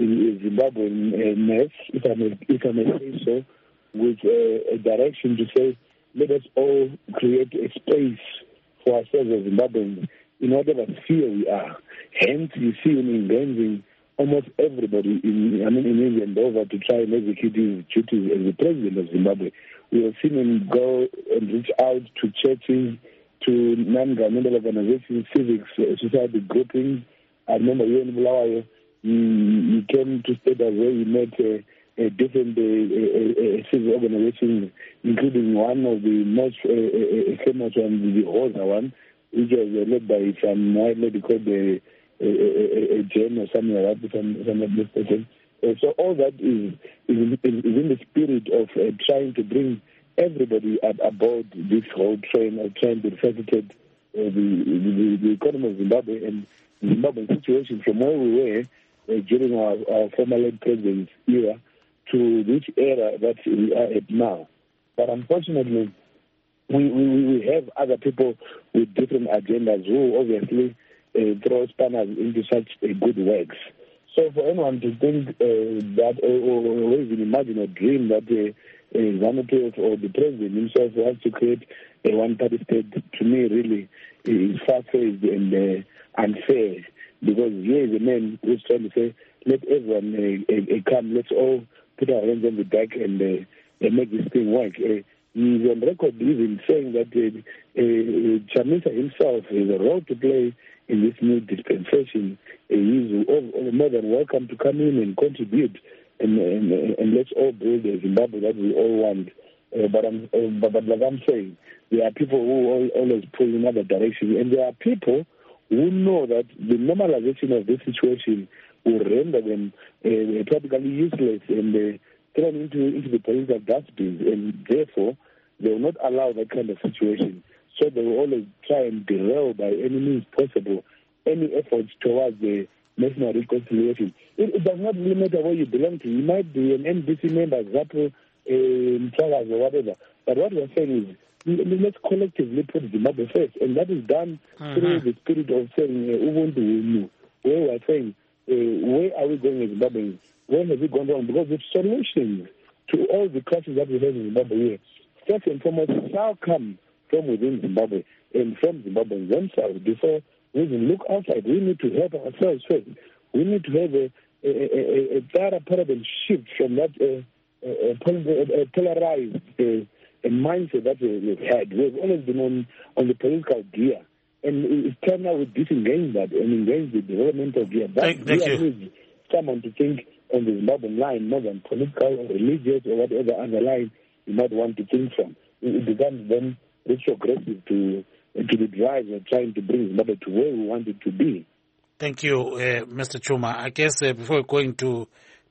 Zimbabweanness, if I may, if I may say so, with uh, a direction to say, let us all create a space for ourselves as Zimbabweans in whatever sphere we are. Hence, you see him engaging almost everybody in, I mean, in India and over to try and execute his duties as the president of Zimbabwe. We have seen him go and reach out to churches, to non-governmental organizations, civic society groupings. I remember here in Bulawayo, he, he came to states where he met uh, uh, different uh, uh, uh, civic organizations, including one of the most uh, uh, famous ones, the Rosa one, which was uh, led by some white lady called the uh, a, a, a Jen or something like that, if I'm, if I'm not mistaken. Uh, so all that is is in, is in the spirit of uh, trying to bring everybody ab- aboard this whole train of trying to facilitate uh, the, the, the economy of Zimbabwe and the Zimbabwean situation from where we were uh, during our, our former late president's era to this era that we are at now. But unfortunately, we, we, we have other people with different agendas who obviously uh, throw spanners into such uh, good works. So for anyone to think uh, that or, or, or even imagine or dream that uh, uh, ZANU-P F or the president himself wants to create a one-party state, to me really is far-fetched and uh, unfair, because here is a man who's trying to say, let everyone uh, uh, come, let's all put our hands on the back and, uh, and make this thing work. Uh, he's on record even saying that uh, uh, Chamisa himself has a role to play in this new dispensation. Uh, he's all, more than welcome to come in and contribute, and, and, and let's all build a Zimbabwe that we all want. Uh, but, I'm, uh, but, but like I'm saying, there are people who all, always pull in other directions, and there are people who know that the normalization of this situation will render them uh, practically useless and uh, thrown into, into the political dustbins, and therefore they will not allow that kind of situation. So they will always try and derail by any means possible any efforts towards the national reconciliation. It, it does not really matter where you belong to. You might be an N D C member, Zapu, um, Chagas or whatever. But what we're saying is, let's collectively put Zimbabwe first. And that is done uh-huh. through the spirit of saying, Ubuntu, where we're saying, uh, where are we going in Zimbabwe? Where have we gone wrong? Because the solutions to all the crises that we have in Zimbabwe here, first and foremost, shall come from within Zimbabwe and from Zimbabweans themselves. Before we even look outside, we need to help ourselves first. We need to have a, a, a, a thorough paradigm shift from that uh, a, a, a polarized uh, a mindset that we've had. We've always been on, on the political gear. And it's time now we disengage that and engage the developmental gear. That thank, thank gear needs someone to think on the Zimbabwean line more than political or religious or whatever other line you might want to think from. It becomes then retrogressive to to the drive of trying to bring Zimbabwe to where we want it to be. Thank you, uh, Mister Chuma. I guess uh, before going to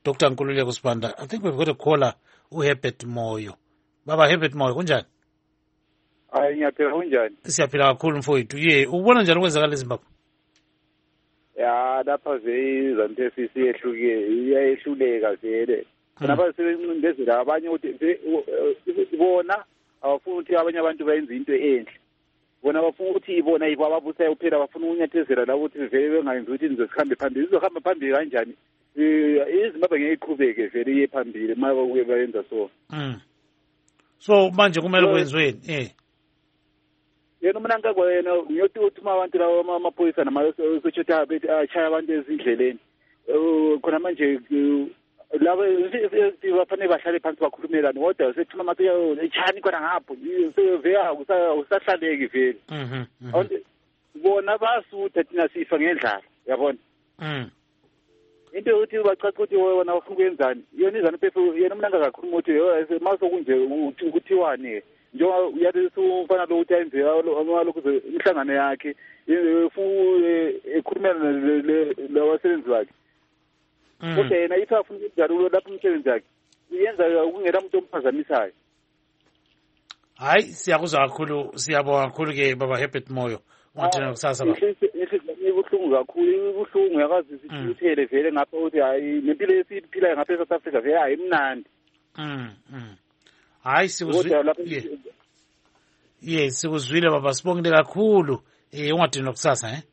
Doctor Nkululeko Sibanda. I think we've got a caller, uHerbert Moyo. Baba Herbert Moyo, kunjani? Hayi ngiyaphila kunjani? Siyaphila kakhulu mfowethu. Ye, ubona njani kwenzakala eZimbabwe? Ya lapha nje zanto sisi ehluke iyayehluleka vele. Lapha sebencindezela abanye ukuthi bona abafuna ukuthi abanye abantu bayenze into enhle. Bona bafuna ukuthi ibona yibo ababusayo kuphela bafuna ukunyathezela la ukuthi vele bengayenzi ukuthi nizosikhambe phambili. Izohamba phambili kanjani? Izimbabwe ngeke iqhubeke vele iye phambili uma kuye bayenza so. Mm. So manje kumele kwenziweni? Eh. Yena uMnangagwa yena ngiyothi uthuma abantu lawo amaphoyisa namasecurity bethi achaya abantu ezindleleni. Khona manje labo bafanele bahlale phansi bakhulumelane kodwa sethuma amaphiko echani khona ngapho seveya usahlaleki vele. Mhm. Bona basutha thina sifa ngendlala yabona. Mhm. Into yokuthi bacaca ukuthi wona ufuna ukwenzani yona izana phefu yena Mnangagwa kakhulu ukuthi masokunje ukuthiwane njengoba uyathi ufana lo ukuthi ayenze amalokhu imihlangano yakhe ufuna ekhulumela labasebenzi bakhe. Kodwa yena ithi afuna ukujalo lapho umsebenzi wakhe uyenza ukungela umuntu omphazamisayo. Hayi siyakuzwa kakhulu siyabonga kakhulu ke baba Herbert Moyo. Ungathina kusasa baba. Ibuhlungu kakhulu ibuhlungu yakazi sithithele vele ngapha ukuthi hayi nempilo esiphila ngapha eSouth Africa vele hayi imnandi. Mm. Mm. Hayi sikuzwile. Yes, sikuzwile baba sibongile kakhulu. Eh ungathina kusasa eh?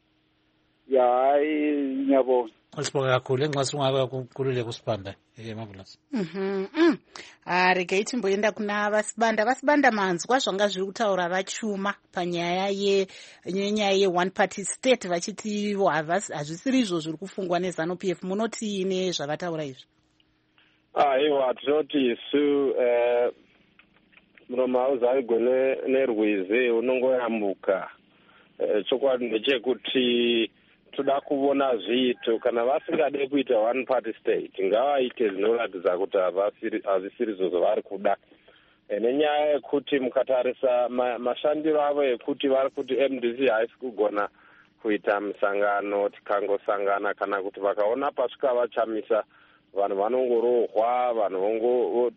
Ya hayi ngiyabonga. Sibonga kakhulu enxasi ungabe kukhululeka uSibanda eh Mabulasi. Mhm. Ah regaiti mboenda kuna vaSibanda vaSibanda manzwa zvanga zviri kutaura vachuma panyaya ye nyaya ye one party state vachiti hazvisiri izvo zviri kufungwa neZANU-P F munoti ine zvavataura izvi. Ah iwa tinoti su eh munoma uzaigone nerwizi unongoyambuka eh chokwadi ndechekuti toda kuona zviito kana vasingade kuita one party state ngavaite zvinoratidza kuti hazvisiri izvo zvavari kuda nenyaya yekuti mukatarisa mashandiro avo ekuti vari kuti M D C haisi kugona kuita misangano tikangosangana kana kuti vakaona pasvika vachamisa vanhu vanongorohwa vanhu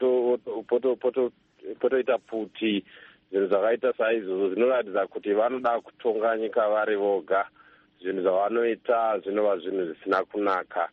potoita puti zvinhu zvakaita saizvozvo zvinoratidza kuti vanoda kutonga nyika vari voga zvinhu zvavanoita zvinova zvinhu zvisina kunaka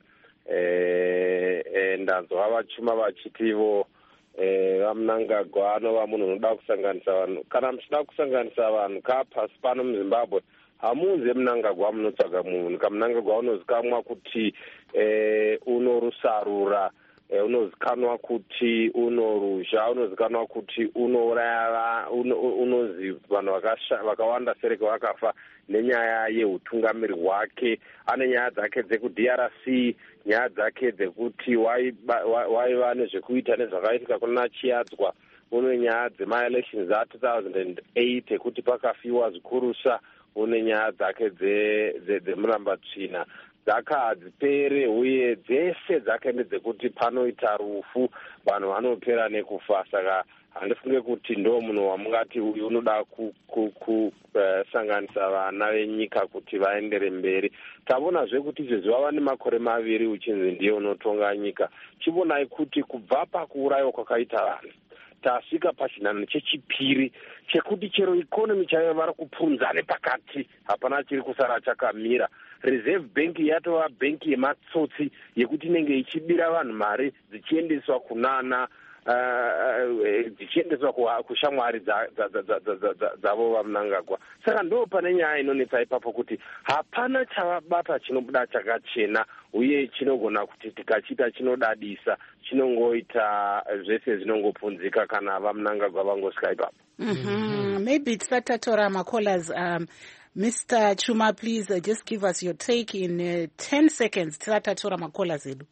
ndanzwa vachuma vachitivo vaMnangagwa anova munhu unoda kusanganisa vanhu kana muchida kusanganisa vanhu kapasi pano muZimbabwe hamunze Mnangagwa munotsvaga munhu kaMnangagwa unozikamwa kuti unorusarura unozikanwa kuti unoruzha unozikanwa kuti unouraya unozi vanhu vakawanda sereke vakafa nenyaya yeutungamiri hwake ane nyaya dzake dzeku-D R C nyaya dzake dzekuti waiva nezvekuita nezvakaitika kuna Chiadzwa une nyaya dzema-elections a two thousand eight ekuti pakafiwa zvikurusa une nyaya dzake dzemurambatsvina dzaka hadzipere uye dzese dzake ndedzekuti panoita rufu vanhu vanopera nekufa saka handifunge kuti ndo munhu wamungati uyu unoda kusanganisa vana venyika kuti vaendere mberi. Tabonazve kuti izvezvi vava nemakore maviri uchinzi ndiye unotonga nyika. Chibonai kuti kubva pakuurayiwa kwakaita vanhu tasvika pachinhanho chechipiri chekuti chero ikonomi chaiva vari kupunza nepakati hapana chiri kusara chakamira. Reserve Bank yatova bhenki yematsotsi yekuti inenge ichibira vanhu mari dzichiendeswa kunana dzichiendeswa kushamwari dzavo vaMnangagwa. Saka ndo pane nyaya inonetsa ipapo kuti hapana chavabata chinobuda chakachena uye chinogona kuti tikachita chinodadisa chinongoita zvese zvinongopunzika kana vaMnangagwa vangosvika ipapo. Mm-hmm. Maybe tisatatora macallers. Um, Mister Chuma, please uh, just give us your take in uh, ten seconds. Tisatatora macallers edu.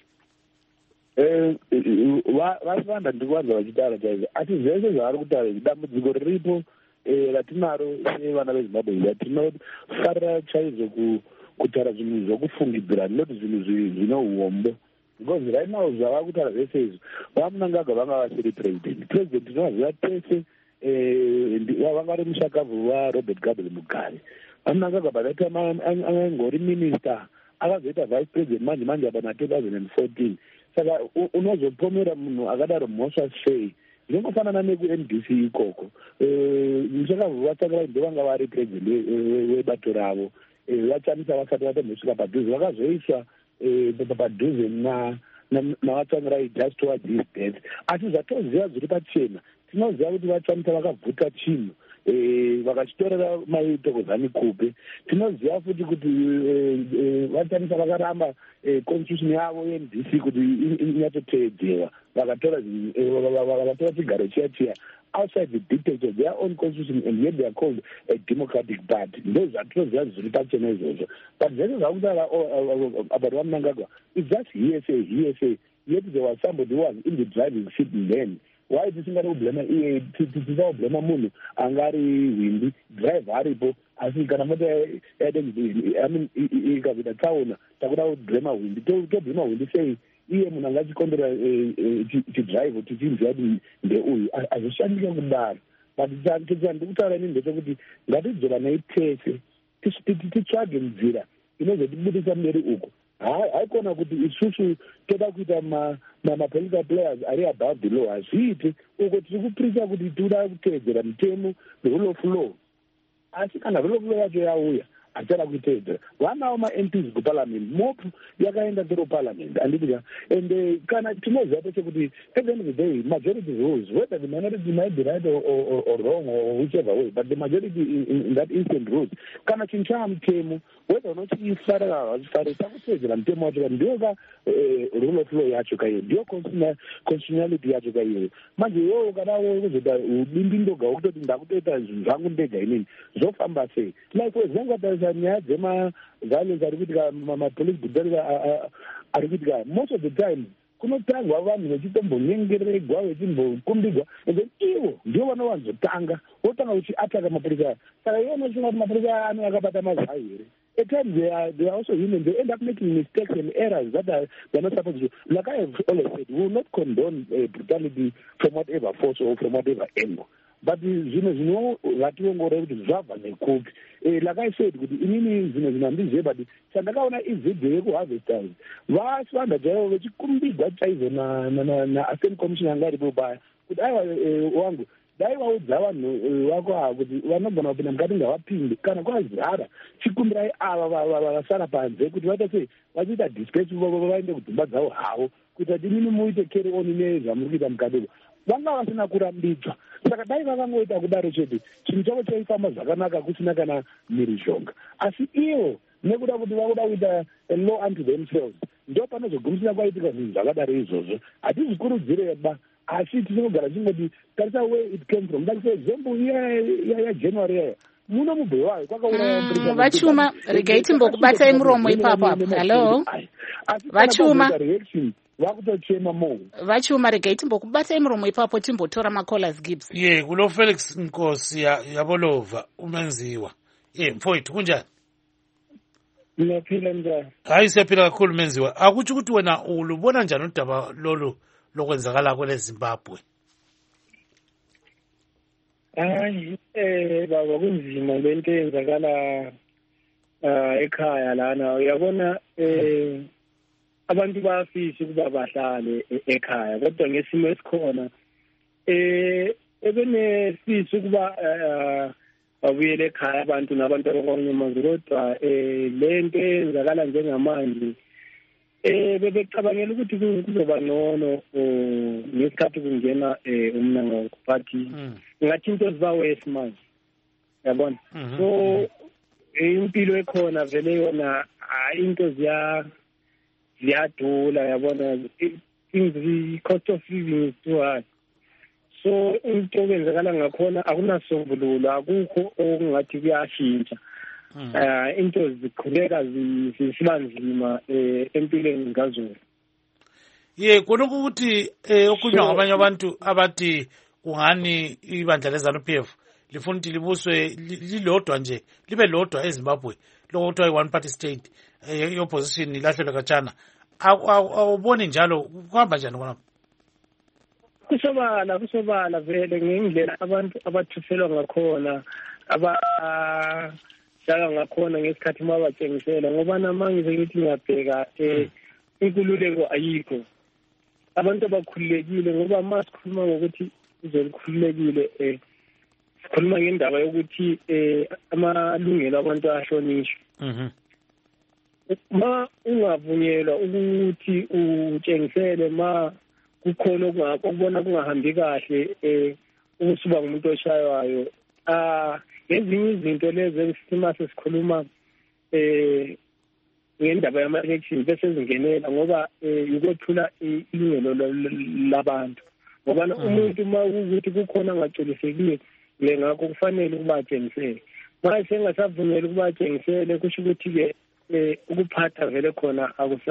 Eh vasivanda ndikwanza vachitaura chaizvo asi zvese zvavari kutaura dambudziko riripo ratinaro sevana veZimbabwe tinofarira chaizvo kutaura zvinhu zvokufungidzira noti zvinhu zvine uombo because right now zvava kutaura zvese izvo vaMnangagwa vanga vasiri president president tinovaziva tese vangari mushakabvu vaRobert Gabriel Mugabe. vaMnangagwa by that time angangori minister akazoita vice president manje manje apa na two thousand fourteen. Saka unozophomera munhu akadaro Moses Fay zvinofanana neku-N D C ikoko. Ndichakabva tsakira ndovanga vari president webato ravo vachamisa vasati vatomhosvika padhuze vakazoiswa padhuze navatsvangirai just towards his death. Asi zvatoziva zviri pachena tinoziva kuti vachamisa vakabvuta chinhu vakachitorera maitokozani kupe. Tinoziva futi kuti vachamisa vakaramba constitution yavo ye-N D C kuti inyatsoteedzewa vakatora vakatora chigaro chiya chiya outside the dictates of their own constitution, and yet they are called a democratic party. Those are those that zviri also. But zvese zvakutaura about Mnangagwa, it's just hearsay, hearsay. Yet there was somebody who was in the driving seat then. Why tisingari kublema iye tisisa kublema munhu angari windi drive aripo asi kana mota yade I mean ikavita tsaona takuda kublema windi toblema windi sei iye munhu angachikombera chidrive tichinzi kuti ndeuyu azvishandika kudaro. But ndikutaura inini ndechekuti ngatidzora naitese titsvage nzira inozotibudisa mberi uko. Haikona kuti isusu toda kuita mapolitical players ari above the law. Hazviiti uko tiri kuprisa kuti toda kuteedzera mitemo rule of law. Asi kana rule of law yacho yauya hatara kuiteedzera. Vanawo ma-M Ps kuparliament mopu yakaenda through parliament andidika. And kana tinoziva peshe kuti at the end of the day majority rules, whether the minority might be right or, or, or wrong or whichever way, but the majority in, in, in that instant rules. Kana chinchaya mutemo whether or not ifara vachifara takuteedzera mutemo wacho ndiyo ka rule of law yacho kaiyo ndiyo constitutionality yacho kaiyo. Manje iwewe ukadawo kuzoita udimbi ndoga wokutoti ndakutoita zvinhu zvangu ndega inini zvofamba sei. Like for example nyaya dzema-violence ari kuitika mapolice brutality ari kuitika most of the time kunotangwa vanhu vachitombonyengererwa vachimbokumbigwa and then ivo ndio vanowanzotanga votanga uchiataka mapurisa aya. Saka ivo unochunga kuti mapurisa aya ano akabata mazai here. At times they are, they are also human. They end up making mistakes and errors that are, they are not supposed to. Like I have always said, we will not condone uh, brutality from whatever force or from whatever angle. But zvino zvino vationgorora kuti zvabva nekupi. Like I said kuti inini zvino zvinandizive but chandakaona ivideo yekuharvesters vasvanda chaivo vachikumbigwa chaizvo na-assembly commission anga aripo paya kuti aiwa wangu dai vaudza vanhu vako ava kuti vanogona kupinda mukati ngavapinde kana kwazara chikumbirai ava vasara panze kuti vaita sei vachiita dispatch vaende kudzimba dzavo havo kuita kuti inini muite carry on nezvamuri kuita mukati uko vanga vasina kurambidzwa. Saka dai vakangoita kudaro chete chinhu chavo chaifamba zvakanaka kusina kana mhirizhonga. Asi ivo nekuda kuti vakuda kuita a law unto themselves ndo panozogumisira kwaitika zvinhu zvakadaro izvozvo. Hatizvikurudzireba asi tinogara chingoti tarisa where it came from. Like for example yajanuary yayo muno mubve wayo kwakaura vachuma regai timbokubatai muromo ipapo apo. Hello vachuma vakutochema mo vachuma regai timbokubatai muromo ipapo timbotora macollers Gibbs. ye kulo Felix Nkosi yabolova umenziwa. ye mfowethu kunjani? Ngiyaphila njani? Hayi siyaphila kakhulu menziwa. Akutsho ukuthi wena ulubona njani udaba lolu lokwenzakala kwele Zimbabwe? Hayi eh baba kunzima lento eyenzakala ekhaya lana. Uyabona eh abantu bayafisa ukuba bahlale ekhaya kodwa ngesimo esikhona eh ebenesifisa ukuba babuyele ekhaya abantu nabantu abakwamnyama kodwa eh lento eyenzakala njengamanje eh bebecabangela ukuthi kuzoba ngcono ngesikhathi kungena uMnangagwa but ngathi into zibawe manje yabona. So impilo ekhona vele yona into ziya ziyadula yabona, things the cost of living is too high. So into okwenzakala ngakhona akunasombululo, akukho okungathi kuyashintsha. Uh, into zikhuleka zisiba nzima empilweni ngazulu. Ye konke ukuthi okunywa ngabanye abantu abathi kungani ibandla leZANU-P F lifuna ukuthi libuswe lilodwa nje libe lodwa eZimbabwe lokuthiwa i-one party state i-opposition ilahlelwe kachana. Awuboni njalo kuhamba njani khona? Kusobala kusobala vele ngendlela abantu abathuselwa ngakhona aba saka ngakhona ngesikhathi mabatshengisela ngoba namangize ngithi ngiyabheka um inkululeko ayikho abantu abakhululekile ngoba ma sikhuluma ngokuthi izolikhululekile um sikhuluma ngendaba yokuthi um amalungelo abantu ahlonishwe ma ungavunyelwa ukuthi utshengisele ma kukhona okubona kungahambi kahle um ukusuba ngumuntu oshaywayo um ngezinye izinto lezi esima sesikhuluma um ngendaba yama-election bese zingenela ngoba um ukwephula ilungelo labantu ngoba umuntu uma ukuthi kukhona angagculisekile le ngakho kufanele ukuba atshengisele ma sengasavunyela ukuba atshengisele kusho ukuthi-ke um ukuphatha vele khona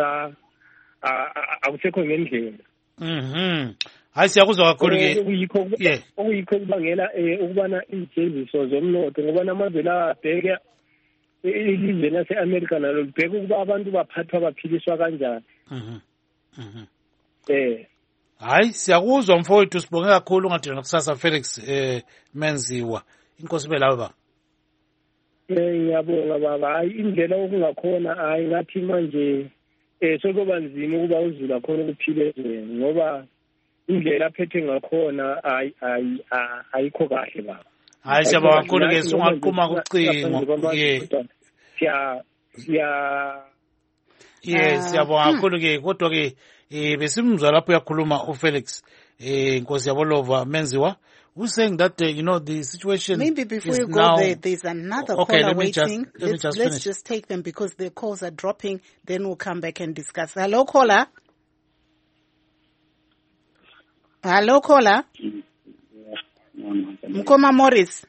akusekho ngendlela. Mhm. Hayi siyakuzwa kakhulu ke. Okuyikho kubangela ukubana izijeziso zomnotho ngoba namazwe la abheka ilizwe lase-America nalo libheka ukuba abantu baphathwa baphiliswa kanjani. Mhm. Mhm. Eh. Hayi siyakuzwa mfowethu sibonge kakhulu ungadina kusasa Felix eh Menziwa. Inkosi belaba. Eh ngiyabonga baba hayi indlela okungakhona hayi ngathi manje eh sokuba nzima ukuba uzula khona ukuphila ezweni ngoba indlela aphethe ngakhona hayi hayi ayikho kahle baba. Hayi siyabonga kakhulu ke singaqhuma kucingo ye. Siya siya Yes siyabonga kakhulu ke kodwa ke eh besimuzwa lapho uyakhuluma uFelix eh Nkosi yabolova Menziwa who's saying that uh, you know the situation maybe before is you go now... there there's another okay, caller let me waiting just, let let's, me just let's just take them because the calls are dropping then we'll come back and discuss. Hello caller. Hello caller. Mkoma Morris.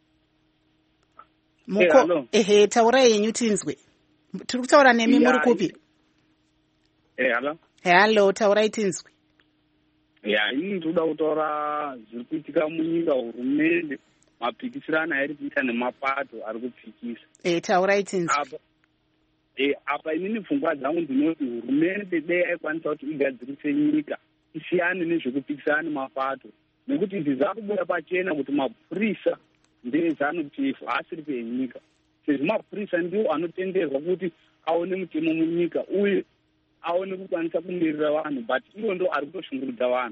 Muko ehe taura yenyu tinzwe. Tiri kutaura nemi muri kupi? Eh hello. Hello taura itinzwe. Ya ini ndoda kutaura zviri kuitika munyika hurumende mapikisirano airi kuita nemapato ari kupikisa. Eh taura itinzwe. Apa eh apa inini pfungwa dzangu ndinoti hurumende dei aikwanisa kuti igadzirise nyika isiyane nezvekupikisana nemapato nekuti ndizakubuda pachena kuti mapurisa ndeeZANU-P F asiri penyika sezvo mapurisa ndiwo anotenderwa kuti aone mutemo munyika uye aone kukwanisa kumirira vanhu but iwo ndo ari kutoshungurudza vanhu.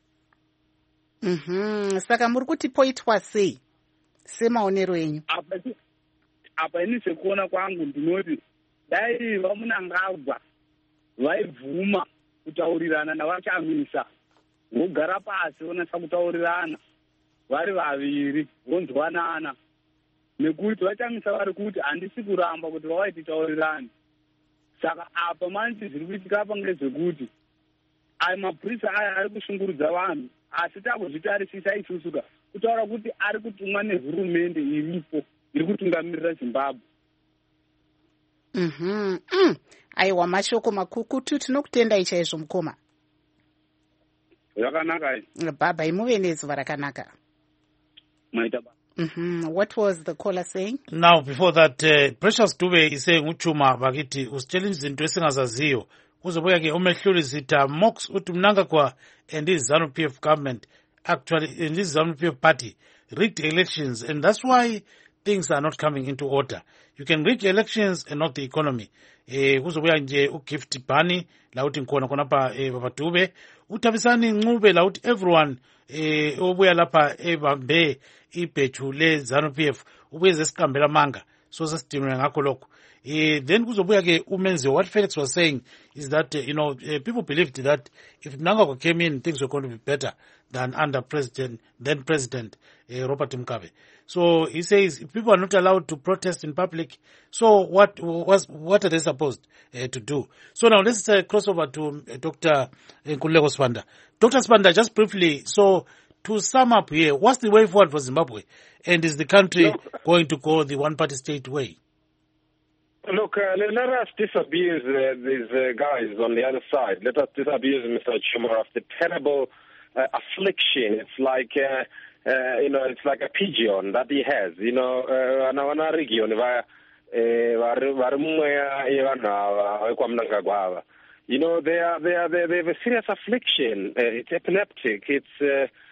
Mhm saka muri kuti poitwa sei semaonero enyu? Apa apa ini sekuona kwangu ndinoti dai vamunangagwa vaibvuma kutaurirana navachamisa vogara pasi vonasa kutaurirana vari vaviri vonzwanana nekuti vachamisa vari kuti handisi kuramba kuti vavai titaurirane. Saka apa maniti zviri kuitika apa ngezvekuti ayo mapurisa aya ari kushungurudza vanhu asi takuzvitarisisa isusuka kutaura kuti ari kutumwa nehurumende iripo iri kutungamirira Zimbabwe. Mhm mm. Aiwa mashoko makukutu tinokutendai chaizvo mukoma. Yakanaka i. Baba imuve nezuva rakanaka. Maita baba. Mm-hmm. What was the caller saying? Now, before that, uh, Precious Dube is saying, Uchuma, Bagiti, usitshela izinto esingazaziyo. Kuzobuya ke umehluli zita Mox uthi Mnangagwa and his ZANU-P F government, actually, in this ZANU-P F party, rigged elections, and that's why things are not coming into order. You can rig elections and not the economy. Eh, kuzobuya nje uGift Bani, la uthi nkhona khona pa eh, Baba Dube, uthabisani Ncube la uthi everyone eh obuya lapha ebambe ibhethu le ZANU-P F ubuye zesiqambela manga so sesidinwe ngakho lokho. Eh then kuzobuya ke uMenziwa. What Felix was saying is that uh, you know uh, people believed that if Mnangagwa came in things were going to be better than under president then president uh, Robert Mugabe. So he says if people are not allowed to protest in public, so what was what are they supposed uh, to do? So now let's uh, cross over to uh, Doctor Nkululeko Sibanda. Doctor Sibanda, just briefly, so to sum up here, what's the way forward for Zimbabwe? And is the country Look, going to go the one-party state way? Look, uh, let us disabuse uh, these uh, guys on the other side. Let us disabuse Mister Chuma of the terrible uh, affliction. It's like, uh, uh, you know, it's like a pigeon that he has. You know, uh, region, you know, they are they are they, they have a serious affliction. Uh, it's epileptic. It's uh,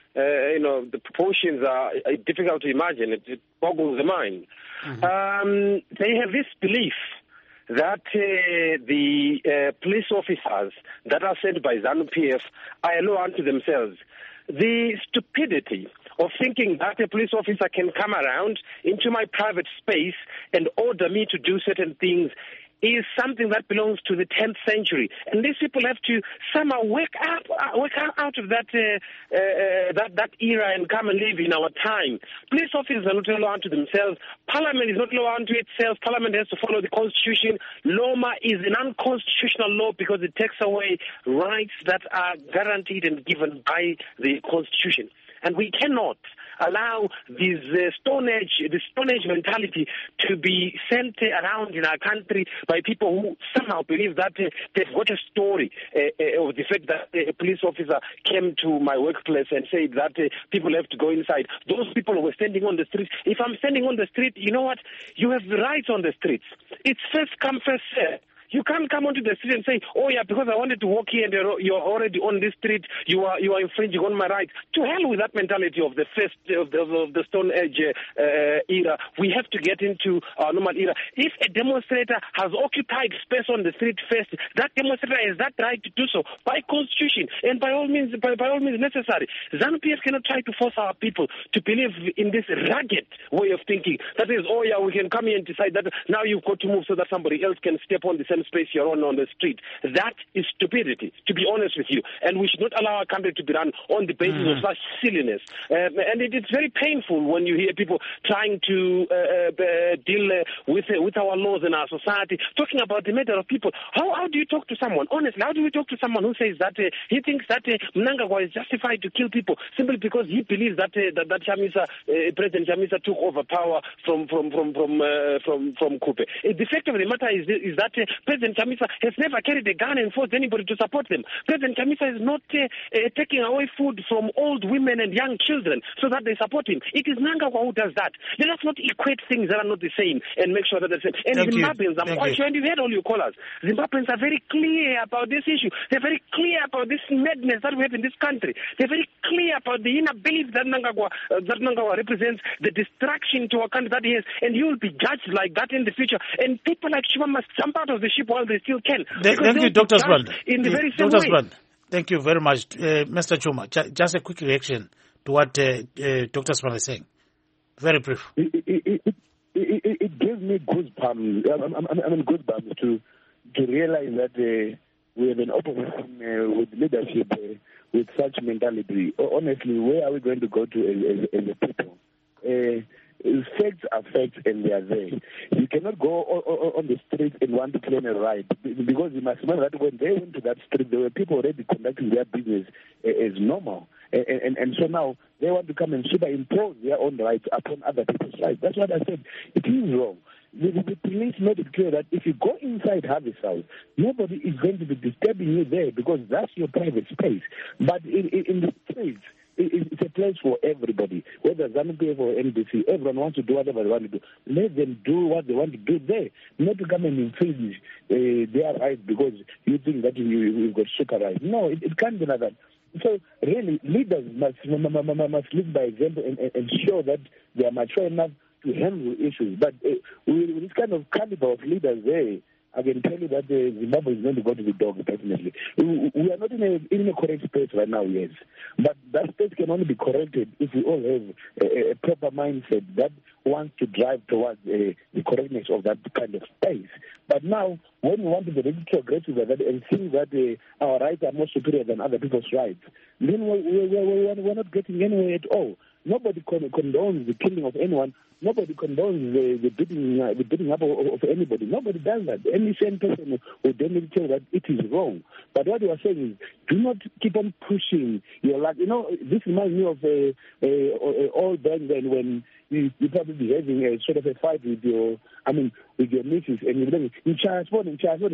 uh, you know, the proportions are uh, difficult to imagine. It, it boggles the mind. Mm-hmm. Um, they have this belief that uh, the uh, police officers that are sent by ZANU P F are a law unto themselves. The stupidity of thinking that a police officer can come around into my private space and order me to do certain things is something that belongs to the tenth century. And these people have to somehow wake up, uh, wake up out of that, uh, uh, that that era and come and live in our time. Police officers are not a law unto themselves. Parliament is not a law unto itself. Parliament has to follow the Constitution. Loma is an unconstitutional law because it takes away rights that are guaranteed and given by the Constitution. And we cannot allow this uh, Stone Age, the Stone Age mentality to be sent uh, around in our country by people who somehow believe that uh, they've got a story uh, uh, of the fact that uh, a police officer came to my workplace and said that uh, people have to go inside. Those people were standing on the street. If I'm standing on the street, you know what? You have the rights on the streets. It's first come, first served. You can't come onto the street and say, oh yeah, because I wanted to walk here and you're, you're already on this street, you are you are infringing on my rights. To hell with that mentality of the first of the, of the Stone Age uh, era. We have to get into our normal era. If a demonstrator has occupied space on the street first, that demonstrator has that right to do so by Constitution and by all means by, by all means necessary. ZANU P F cannot try to force our people to believe in this rugged way of thinking. That is, oh yeah, we can come here and decide that now you've got to move so that somebody else can step on the same space you're on on the street. That is stupidity, to be honest with you. And we should not allow our country to be run on the basis mm. of such silliness. Um, and it, it's very painful when you hear people trying to uh, uh, deal uh, with uh, with our laws and our society, talking about the matter of people. How how do you talk to someone? Honestly, how do you talk to someone who says that uh, he thinks that uh, Mnangagwa is justified to kill people simply because he believes that uh, that, that Chamisa, uh, President Chamisa took over power from from from from uh, from, from Kupe? Uh, the fact of the matter is, is that uh, President Chamisa has never carried a gun and forced anybody to support them. President Chamisa is not uh, uh, taking away food from old women and young children so that they support him. It is Mnangagwa who does that. Let us not equate things that are not the same and make sure that they're the same. And Thank Zimbabweans, I'm Thank quite you. sure, and you've heard all your callers, Zimbabweans are very clear about this issue. They're very clear about this madness that we have in this country. They're very clear about the inner belief that Mnangagwa, uh, that Mnangagwa represents, the destruction to our country that he has, and he will be judged like that in the future. And people like Shima must jump out of the ship while they still can. Thank, thank you, Doctor Brand. In the very same Doctor way. Brand, thank you very much. Uh, Mister Chuma, ju- just a quick reaction to what uh, uh, Doctor Brand is saying. Very brief. It, it, it, it, it, it gives me goosebumps. I, I, I mean goosebumps to to realize that uh, we have an opposition uh, with leadership uh, with such mentality. Honestly, where are we going to go to as, as, as a people? Uh, Facts are facts and they are there. You cannot go on the street and want to claim a right because you must remember that when they went to that street, there were people already conducting their business as normal. And, and, and so now they want to come and superimpose their own rights upon other people's rights. That's what I said. It is wrong. The, the police made it clear that if you go inside Harvey's house, nobody is going to be disturbing you there because that's your private space. But in, in, in the streets, it's a place for everybody, whether ZANU P F or N D C. Everyone wants to do whatever they want to do. Let them do what they want to do there, not to come and infringe uh, their rights because you think that you, you've got super rights. No, it, it can't be like that. So really, leaders must, must lead by example and, and show that they are mature enough to handle issues. But uh, with this kind of caliber of leaders there, I can tell you that uh, Zimbabwe is going to go to the dog, definitely. We, we are not in a, in a correct space right now, yes. But that space can only be corrected if we all have a, a proper mindset that wants to drive towards uh, the correctness of that kind of space. But now, when we want to be really progressive and think that uh, our rights are more superior than other people's rights, then we're, we're, we're not getting anywhere at all. Nobody condones the killing of anyone. Nobody condones the, the beating uh, the beating up of, of anybody. Nobody does that. Any sane person would definitely tell that it is wrong. But what you are saying is, do not keep on pushing your luck. You know, this reminds me of a, a, a old back then when you, you probably having a sort of a fight with your, I mean, with your missus, and you're like, in transport, in transport,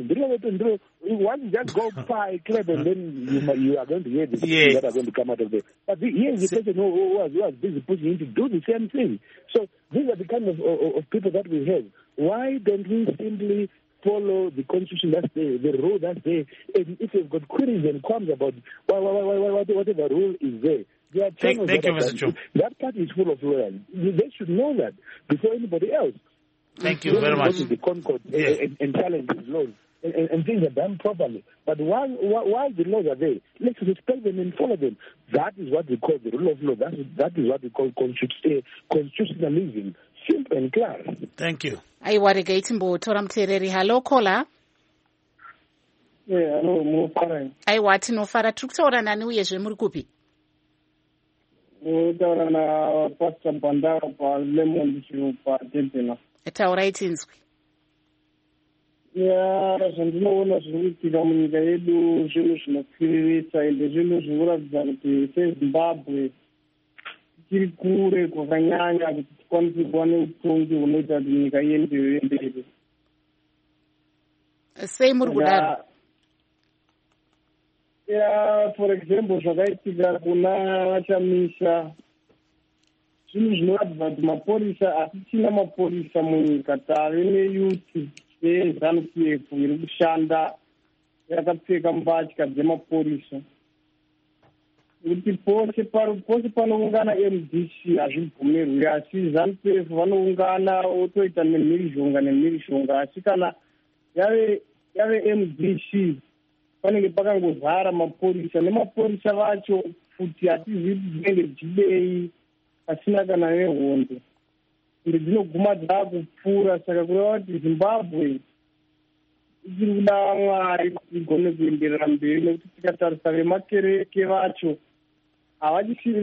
once you just go by club, and then you, you are going to hear the things yes. that are going to come out of there. But the, here's the person who, who, was, who was busy pushing him to do the same thing. So these are the kind of, of, of people that we have. Why don't we simply follow the constitution that's there, the rule that's there? And if you've got queries and qualms about why, why, why, why, whatever rule is there, There are Thank, channels thank that you, are Mister done. Chuma. That party is full of lawyers. They should know that before anybody else. Thank you They very don't much. go to the Concord Yeah. and, and challenge these laws. And, and, and things are done properly. But while, while, while the laws are there, let's respect them and follow them. That is what we call the rule of law. That is, that is what we call constitu- constitutionalism. Simple and clear. Thank you. aiwa regai timbotora muteereri. Hello caller. Yeah, hello, mufara. aiwa tinofara. Tiri kutaura nani uyezve muri kupi? Mutaura na Pastor Bandara pa Lemon Show pa Tentena. Taurai tinzwi. Ya, zvandinoona zviri kuitika munyika yedu zvinhu zvinokwiriritsa ende zvinhu zviri kuratidza kuti sezimbabwe tiri kure kwakanyanya kuti tikwanise kuva neutongi hunoita kuti nyika ienderere mberi. Sei muri kudaro? Ya, for example, zvakaitika kuna vachamisa zvinhu zvinoratidza kuti mapurisa hatichina mapurisa munyika. Tave neyuti yeZANU P F iri kushanda yakapfeka mbatya dzemapurisa. Kuti pose pose panoungana M D C hazvibvumirwi, asi ZANU P F vanoungana otoita nemhirizhonga nemhirizhonga, asi kana yave yave M D C panenge pakangozara mapurisa, nemapurisa vacho futi hatizivi dzinenge dzichidei pasina kana nehondo, ende dzinoguma dzaakupfuura. Saka kureva kuti Zimbabwe ichiri kuda Mwari kuti igone kuenderera mberi, nekuti tikatarisa vemakereke vacho havachisiri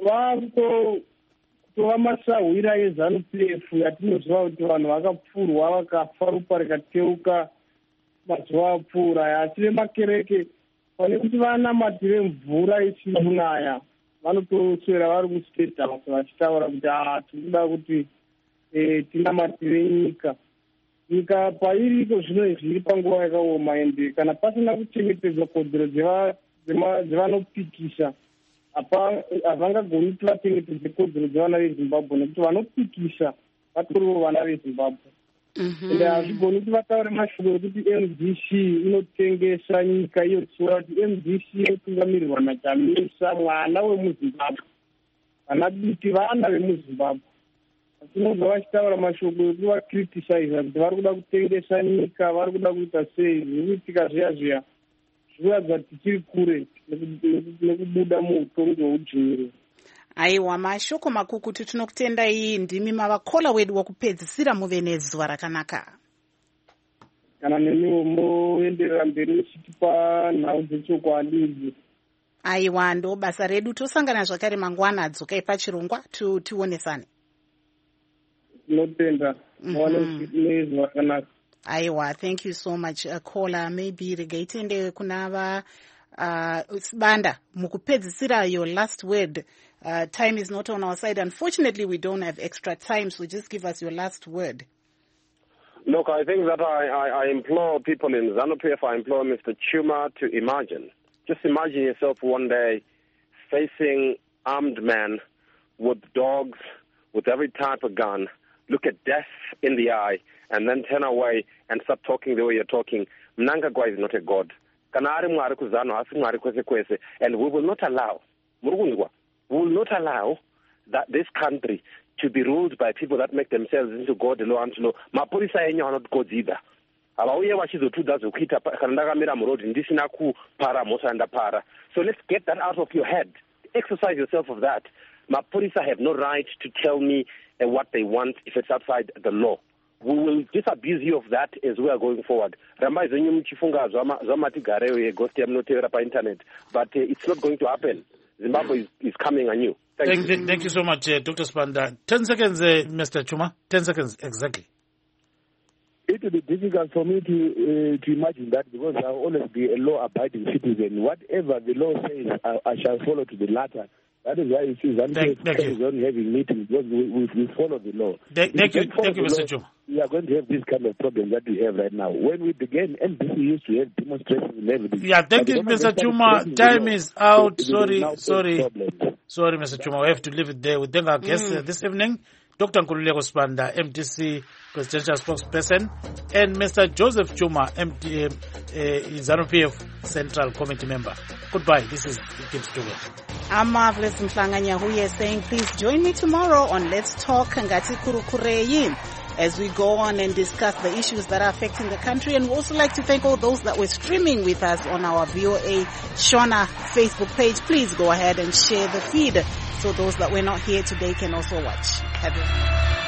vaakutova masahwira eZANU P F yatinoziva kuti vanhu vakapfurwa vakafa, ropa rikateuka mazuva apfuura. Asi vemakereke pane kuti vanamatire mvura isiri kunaya vanotoswera vari kustate house vachitaura kuti aa tiri kuda kuti tinamatire nyika. Nyika pairiko zvino izvi iri panguva yakaoma, ende kana pasina kuchengetedzwa kodzero dzevanopikisa havangagoni kuti vachengetedze kodzero dzevana veZimbabwe, nekuti vanopikisa vatorivo vana veZimbabwe. Ende hazvigoni kuti vataure mashoko ekuti M D C inotengesa nyika iyo, tichiona kuti M D C inotungamirirwa naChamisa, mwana wemuZimbabwe. Vana biti vana vemuZimbabwe. Tinobva vachitaura mashoko ekuti vakriticize kuti vari kuda kutengesa nyika, vari kuda kuita sei. Zviri kuitika zviya zviya zviri kuratidza kuti tiri kure nekubuda muutongi hweudzviri. Aiwa, mashoko makukutu. Tinokutendai ndimi mavakola wedu wokupedzisira muve nezuva rakanaka. Kana nemiwo moenderera mberi muchitipa nhau dzechokwadi idzi. Aiwa, ndo basa redu. Tosangana zvakare mangwana. Dzokai pachirongwa tionesane. Tinotenda muwane nezuva rakanaka. Aiwa, thank you so much. Uh, caller, maybe regai tiende kunava uh, Banda mukupedzisira your last word. Uh, time is not on our side. Unfortunately, we don't have extra time, so just give us your last word. Look, I think that I, I, I implore people in ZANU P F, I implore Mister Chuma to imagine. Just imagine yourself one day facing armed men with dogs, with every type of gun, look at death in the eye, and then turn away and start talking the way you're talking. Mnangagwa is not a god. And we will not allow, we will not allow that this country to be ruled by people that make themselves into God alone. Mapurisa yenye are not gods either. Abauye vachizotuda zokuita kana ndakamira murodi ndisina kupara mota ndapara. So let's get that out of your head. Exercise yourself of that. Mapurisa have no right to tell me uh, what they want if it's outside the law. We will disabuse you of that as we are going forward. Ramba zenyu mchifunga zwamati garewe ghost ya mnotera pa internet, but uh, it's not going to happen. Zimbabwe is, is coming anew. Thank, thank, you. Th- thank you so much, uh, Doctor Spanda. Ten seconds, uh, Mister Chuma. Ten seconds, exactly. It will be difficult for me to uh, to imagine that, because I'll always be a law-abiding citizen. Whatever the law says, I, I shall follow to the latter. That is why you see Zambia is only having meetings, because we, we, we follow the law. Thank, thank you, thank you, Mister Law, Chuma. we are going to have this kind of problem that we have right now. When we began, M D C used to have demonstrations and everything. Yeah, thank you, Mister Chuma. Time is out. Sorry, sorry. Sorry, Mister Chuma. We have to leave it there. We thank our guests mm. uh, this evening, Doctor Nkululeko Spanda, M D C presidential spokesperson, and Mister Joseph Chuma, M D, uh, ZANU P F Central Committee member. Goodbye. This is Gibbs Dube. I'm Marvelous Mhlanga-Nyahuye saying please join me tomorrow on Let's Talk Ngati Kurukureyi as we go on and discuss the issues that are affecting the country. And we also like to thank all those that were streaming with us on our V O A Shona Facebook page. Please go ahead and share the feed so those that were not here today can also watch. Have a